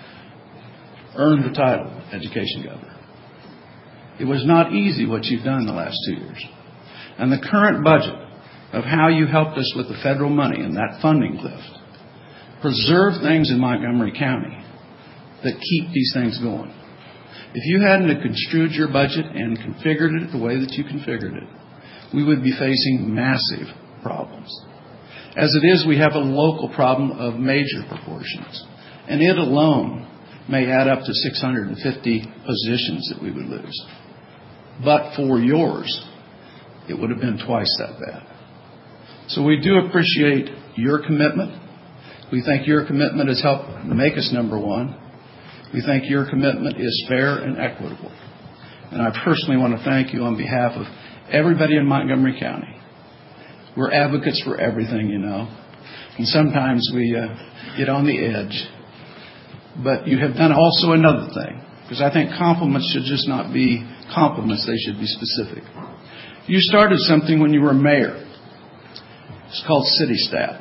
earned the title Education Governor. It was not easy what you've done the last two years. And the current budget of how you helped us with the federal money and that funding cliff preserve things in Montgomery County that keep these things going. If you hadn't have construed your budget and configured it the way that you configured it, we would be facing massive problems. As it is, we have a local problem of major proportions, and it alone may add up to six hundred fifty positions that we would lose. But for yours, it would have been twice that bad. So we do appreciate your commitment. We think your commitment has helped make us number one. We think your commitment is fair and equitable. And I personally want to thank you on behalf of everybody in Montgomery County. We're advocates for everything, you know. And sometimes we uh, get on the edge. But you have done also another thing, because I think compliments should just not be compliments, they should be specific. You started something when you were mayor. It's called CityStat.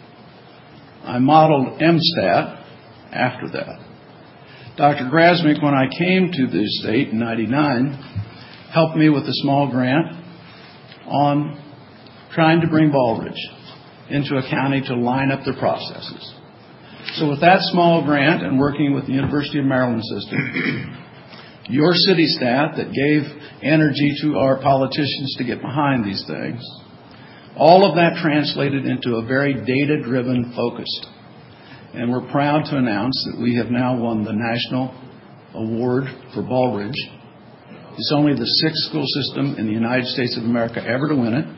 I modeled MStat after that. Doctor Grasmick, when I came to the state in ninety-nine, helped me with a small grant on trying to bring Baldridge into a county to line up their processes. So with that small grant and working with the University of Maryland system, your city staff that gave energy to our politicians to get behind these things, all of that translated into a very data-driven focus. And we're proud to announce that we have now won the national award for Baldridge. It's only the sixth school system in the United States of America ever to win it.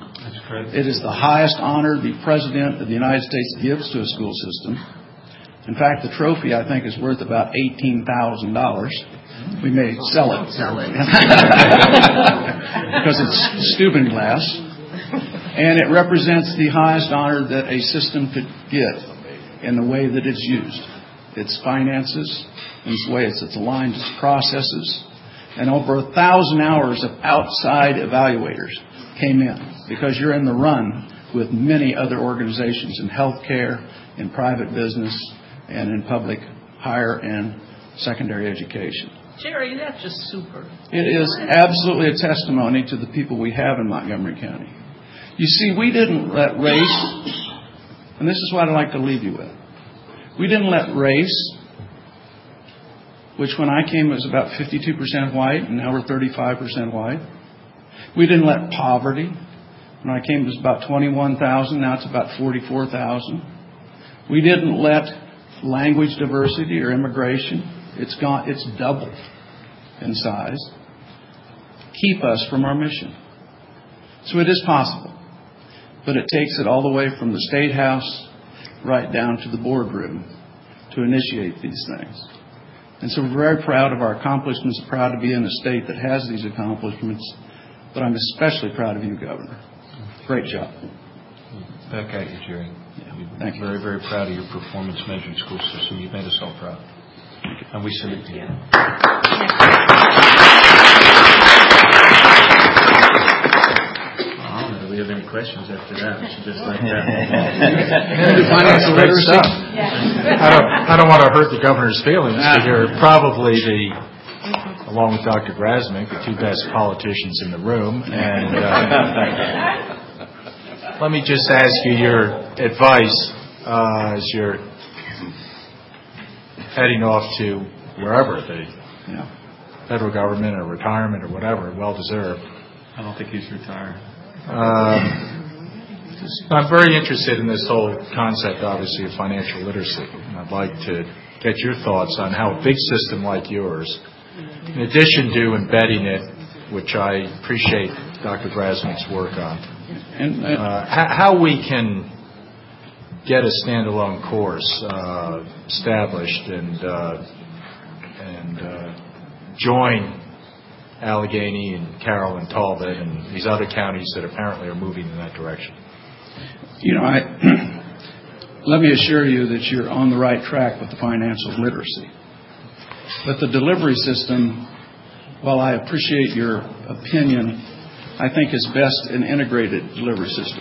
That's correct. It is the highest honor the President of the United States gives to a school system. In fact, the trophy, I think, is worth about eighteen thousand dollars. We may sell it. Sell it. Because it's Steuben-glass. And it represents the highest honor that a system could get in the way that it's used. Its finances, in its way it's, it's aligned its processes. And over a thousand hours of outside evaluators came in, because you're in the run with many other organizations in healthcare, in private business, and in public higher and secondary education. Jerry, that's just super. It is absolutely a testimony to the people we have in Montgomery County. You see, we didn't let race, and this is what I'd like to leave you with. We didn't let race, which when I came was about fifty-two percent white, and now we're thirty-five percent white. We didn't let poverty. When I came it was about twenty-one thousand, now it's about forty-four thousand. We didn't let language diversity or immigration, it's gone, it's doubled in size, keep us from our mission. So it is possible, but it takes it all the way from the State House right down to the boardroom to initiate these things. And so we're very proud of our accomplishments, proud to be in a state that has these accomplishments, but I'm especially proud of you, Governor. Great job. Back at you, Jerry. Yeah. Thank you. Very, very proud of your performance measured school system. You've made us all proud. And we salute you. I don't know if we have any questions after that. We should just like that. Financial literacy. I don't, I don't want to hurt the governor's feelings, but you're probably the, along with Doctor Grasmick, the two best politicians in the room. And uh, let me just ask you your advice uh, as you're heading off to wherever, the yeah. federal government or retirement or whatever, well-deserved. I don't think he's retired. Um, I'm very interested in this whole concept, obviously, of financial literacy. And I'd like to get your thoughts on how a big system like yours, in addition to embedding it, which I appreciate Doctor Grasmick's work on, and, and uh, how, how we can get a standalone course uh, established and uh, and uh, join Allegheny and Carroll and Talbot and these other counties that apparently are moving in that direction. You know, I, let me assure you that you're on the right track with the financial literacy. But the delivery system, while I appreciate your opinion, I think is best an integrated delivery system.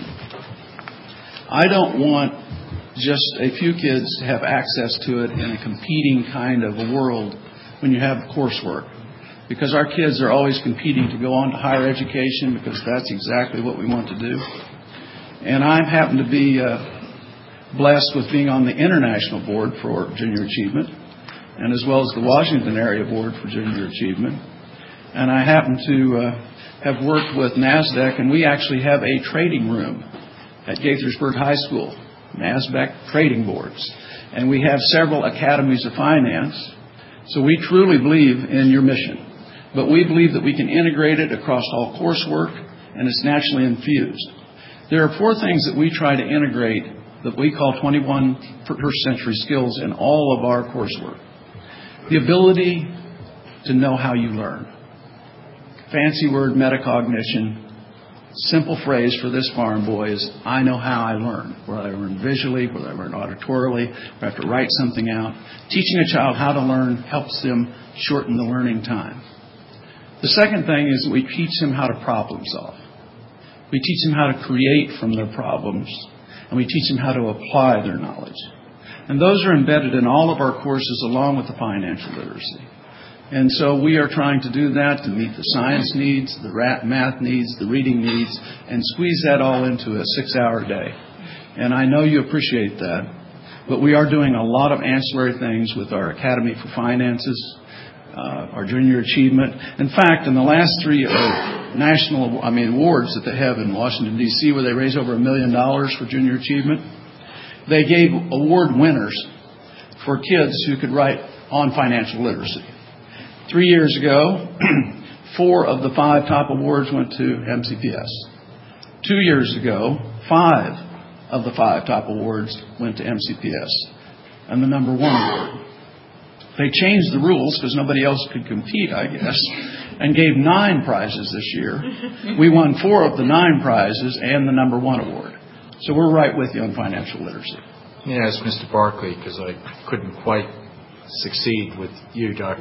I don't want just a few kids to have access to it in a competing kind of a world when you have coursework. Because our kids are always competing to go on to higher education, because that's exactly what we want to do. And I happen to be uh, blessed with being on the International Board for Junior Achievement, and as well as the Washington Area Board for Junior Achievement. And I happen to uh, have worked with NASDAQ, and we actually have a trading room at Gaithersburg High School, NASDAQ trading boards. And we have several academies of finance. So we truly believe in your mission. But we believe that we can integrate it across all coursework, and it's naturally infused. There are four things that we try to integrate that we call twenty-first century skills in all of our coursework. The ability to know how you learn. Fancy word, metacognition. Simple phrase for this farm boy is, I know how I learn. Whether I learn visually, whether I learn auditorily, whether I have to write something out. Teaching a child how to learn helps them shorten the learning time. The second thing is that we teach them how to problem solve. We teach them how to create from their problems, and we teach them how to apply their knowledge. And those are embedded in all of our courses along with the financial literacy. And so we are trying to do that to meet the science needs, the math needs, the reading needs, and squeeze that all into a six-hour day. And I know you appreciate that, but we are doing a lot of ancillary things with our Academy for Finances, uh, our Junior Achievement. In fact, in the last three uh, national, I mean, awards that they have in Washington, D C, where they raise over a million dollars for Junior Achievement, they gave award winners for kids who could write on financial literacy. Three years ago, four of the five top awards went to M C P S. Two years ago, five of the five top awards went to M C P S, and the number one award. They changed the rules because nobody else could compete, I guess, and gave nine prizes this year. We won four of the nine prizes and the number one award. So we're right with you on financial literacy. Yeah, ask Mister Barkley, because I couldn't quite succeed with you, Doctor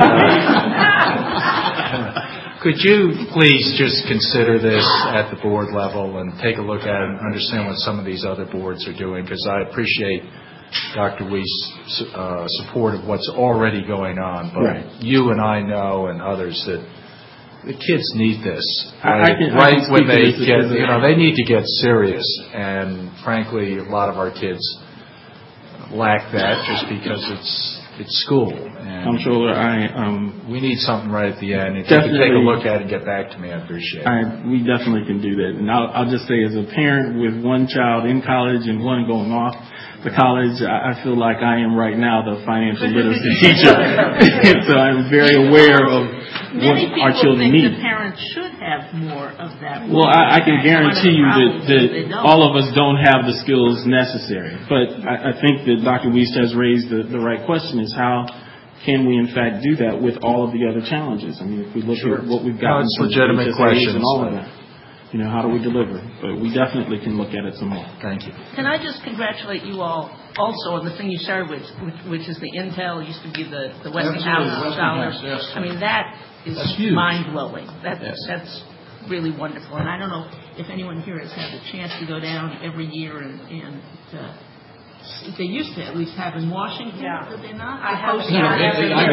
Could you please just consider this at the board level and take a look at it and understand what some of these other boards are doing? Because I appreciate Doctor Weist's uh, support of what's already going on, but right. you and I know and others that the kids need this. I, I can, right I can when they this get, you know, they need to get serious, and frankly, a lot of our kids lack that just because it's it's school. And Comptroller, I um, we need something right at the end. If you can take a look at it and get back to me, I appreciate it. I, we definitely can do that, and I'll, I'll just say, as a parent with one child in college and one going off to college, I, I feel like I am right now the financial literacy teacher, and so I'm very aware of what our children need. Many people think the parents should have more of that. Well, I, I can guarantee you that, that all of us don't have the skills necessary. But I, I think that Doctor Weist has raised the, the right question: is how can we, in fact, do that with all of the other challenges? I mean, if we look sure. at what we've got, no, it's legitimate questions and all of that. You know, how do we deliver? But we definitely can look at it some more. Thank you. Can I just congratulate you all also on the thing you started with, which, which is the Intel, used to be the, the Westinghouse Scholars. Yes. I mean, that is mind-blowing. That, yes. That's really wonderful. And I don't know if anyone here has had the chance to go down every year and, and uh, they used to at least have in Washington, yeah. Did they not? I haven't. No, I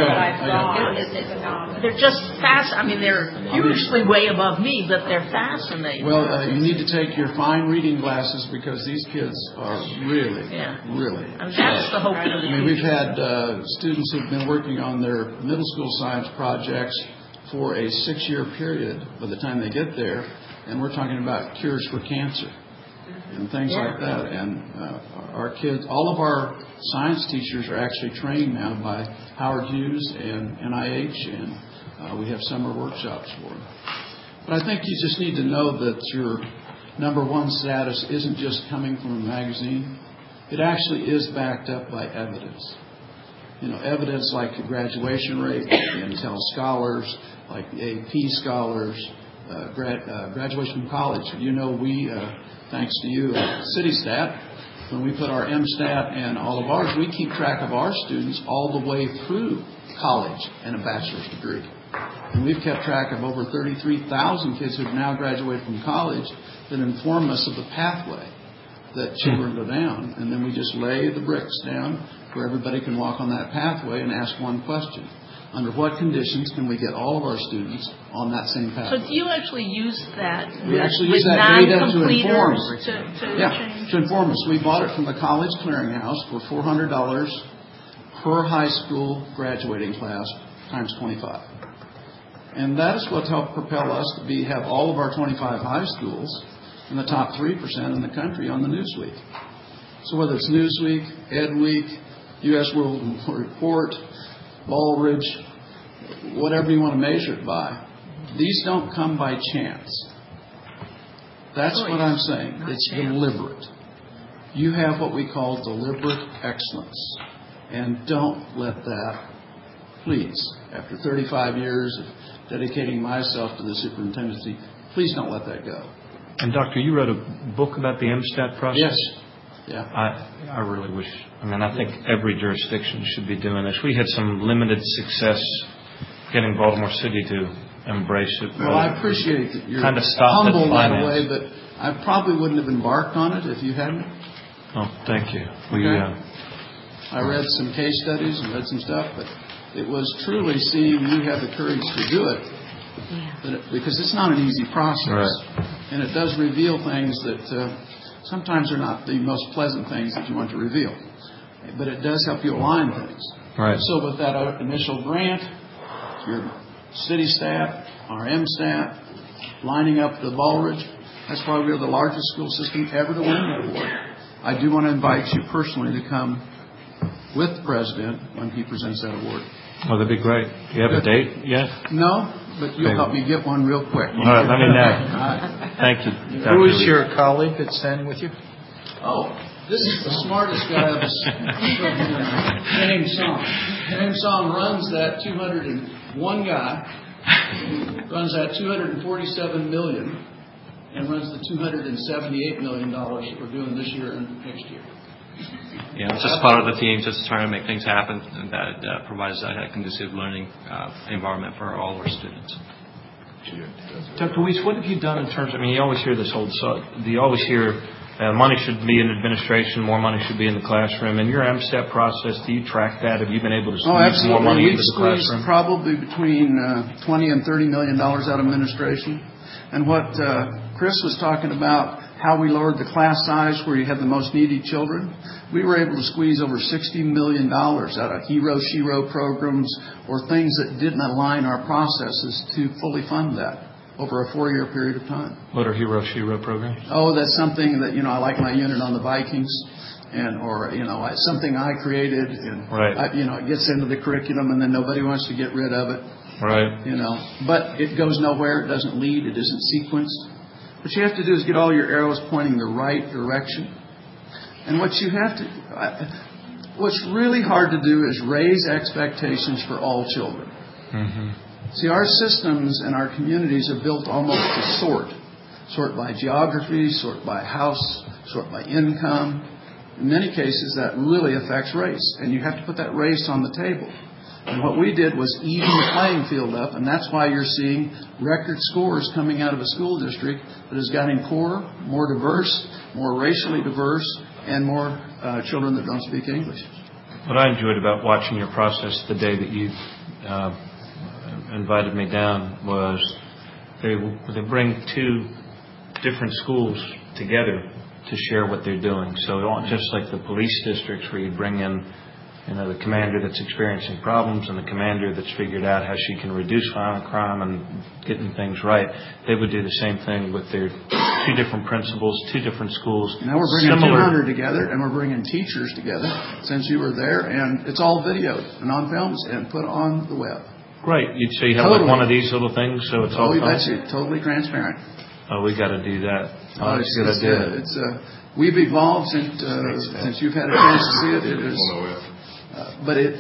go. They're just fast. I mean, they're usually way above me, but they're fascinating. Well, uh, you need to take your fine reading glasses because these kids are really, yeah. really. I mean, that's the hope for the I mean, we've had uh, students who've been working on their middle school science projects for a six-year period by the time they get there, and we're talking about cures for cancer and things yeah. like that. And uh, our kids, all of our science teachers are actually trained now by Howard Hughes and N I H, and uh, we have summer workshops for them. But I think you just need to know that your number one status isn't just coming from a magazine. It actually is backed up by evidence. You know, evidence like the graduation rate, the Intel scholars, like the A P scholars, uh, grad, uh, graduation from college. You know, we, uh, thanks to you at CityStat, when we put our M STAT and all of ours, we keep track of our students all the way through college and a bachelor's degree. And we've kept track of over thirty-three thousand kids who have now graduated from college that inform us of the pathway that children go down. And then we just lay the bricks down where everybody can walk on that pathway and ask one question. Under what conditions can we get all of our students on that same pathway? So do you actually use that We with, actually with use that data to inform us. To, to yeah, change? to inform us. We bought it from the College Clearinghouse for four hundred dollars per high school graduating class times twenty-five. And that is what helped propel us to be have all of our twenty-five high schools in the top three percent in the country on the Newsweek. So whether it's Newsweek, EdWeek, U S World Report, Baldrige, whatever you want to measure it by, these don't come by chance. That's what I'm saying. It's deliberate. You have what we call deliberate excellence. And don't let that, please, after thirty-five years of dedicating myself to the superintendency, please don't let that go. And Doctor, you wrote a book about the M STAT process? Yes. Yeah. I I really wish, I mean, I think every jurisdiction should be doing this. We had some limited success getting Baltimore City to embrace it. Well, I appreciate that you're kind of stopped humble at that finance. way, but I probably wouldn't have embarked on it if you hadn't. Oh, thank you. We, okay. uh, I read some case studies and read some stuff, but it was truly seeing you have the courage to do it, yeah. because it's not an easy process. Right. And it does reveal things that uh, sometimes are not the most pleasant things that you want to reveal. But it does help you align things. Right. So with that initial grant, your CityStat, our M STAT, lining up the Baldrige, that's why we're the largest school system ever to win that award. I do want to invite you personally to come with the President when he presents that award. Oh, that'd be great. Do you have Good. a date yet? No, but you'll help me get one real quick. All right, let me know. Thank you. Who is your colleague that's standing with you? Oh, this is the smartest guy I've named Song. Named Song runs that two hundred one guy, runs that two hundred forty-seven million, and runs the two hundred seventy-eight million dollars that we're doing this year and next year. Yeah, it's just part of the team, just trying to make things happen, and that uh, provides a conducive learning uh, environment for all our students. Doctor Weiss, what have you done in terms? I mean, you always hear this old. So, you always hear uh, money should be in administration, more money should be in the classroom. In your M STEP process, do you track that? Have you been able to squeeze oh, absolutely. more money We've into the squeezed classroom? Probably between uh, twenty and thirty million dollars out of administration. And what uh, Chris was talking about, how we lowered the class size where you had the most needy children, we were able to squeeze over sixty million dollars out of hero, shero programs or things that didn't align our processes to fully fund that over a four-year period of time. What are hero, shero programs? Oh, that's something that, you know, I like my unit on the Vikings, and or, you know, it's something I created, and, right. I, you know, it gets into the curriculum, and then nobody wants to get rid of it. Right. You know, but it goes nowhere. It doesn't lead. It isn't sequenced. What you have to do is get all your arrows pointing the right direction. And what you have to, what's really hard to do is raise expectations for all children. Mm-hmm. See, our systems and our communities are built almost to sort. Sort by geography, sort by house, sort by income. In many cases, that really affects race. And you have to put that race on the table. And what we did was even the playing field up, and that's why you're seeing record scores coming out of a school district that has gotten poorer, more diverse, more racially diverse, and more uh, children that don't speak English. What I enjoyed about watching your process the day that you uh, invited me down was they they bring two different schools together to share what they're doing. So just like the police districts where you bring in You know, the commander that's experiencing problems and the commander that's figured out how she can reduce violent crime and getting things right. They would do the same thing with their two different principals, two different schools. Now we're bringing Similar. two hundred together, and we're bringing teachers together since you were there, and it's all videoed and on films and put on the web. Great. You'd say you have Totally. like one of these little things, so it's all. Oh, that's it. Totally transparent. Oh, we got to do that. Oh, Oh, that's it's, a good it's, idea. uh, it's uh, we've evolved since uh, since you've had a chance to see it. It is. Uh, but it,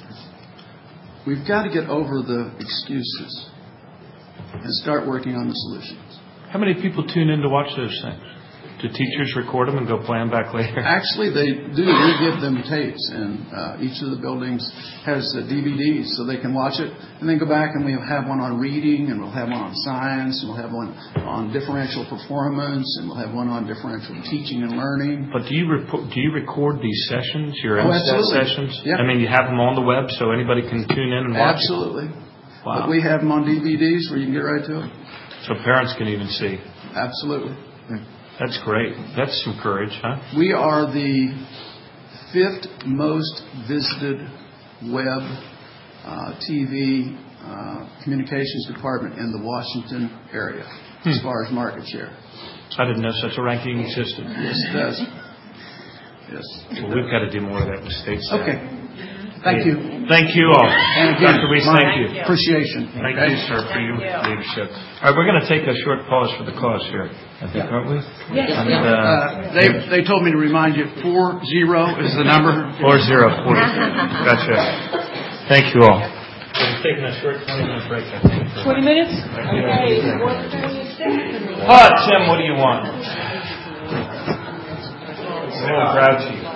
we've got to get over the excuses and start working on the solutions. How many people tune in to watch those things? Do teachers record them and go play them back later? Actually, they do. We give them tapes, and uh, each of the buildings has uh, D V Ds, so they can watch it, and then go back and we'll have one on reading, and we'll have one on science, and we'll have one on differential performance, and we'll have one on differential teaching and learning. But do you rep- do you record these sessions, your Oh, M STEP absolutely. sessions? Yeah. I mean, you have them on the web so anybody can tune in and watch Absolutely. it? Wow. But we have them on D V Ds where you can get right to them. So parents can even see. Absolutely. That's great. That's some courage, huh? We are the fifth most visited web, uh, T V, uh, communications department in the Washington area Hmm. as far as market share. I didn't know such a ranking existed. Yes, it does. Yes. Well, we've got to do more of that with state staff. Okay. Thank you. Thank you all. And again, Doctor Weiss, my thank you. appreciation. Thank Okay? you, sir, for your leadership. All right, we're going to take a short pause for the cause here, I think, aren't we? Yes. And, Uh, uh, they they told me to remind you four zero is the number. Four zero forty. Gotcha. Thank you all. We're taking a short twenty minute break, I think. Twenty minutes? Okay. Okay. What time is it? Ah, Tim, what do you want? A little grouchy.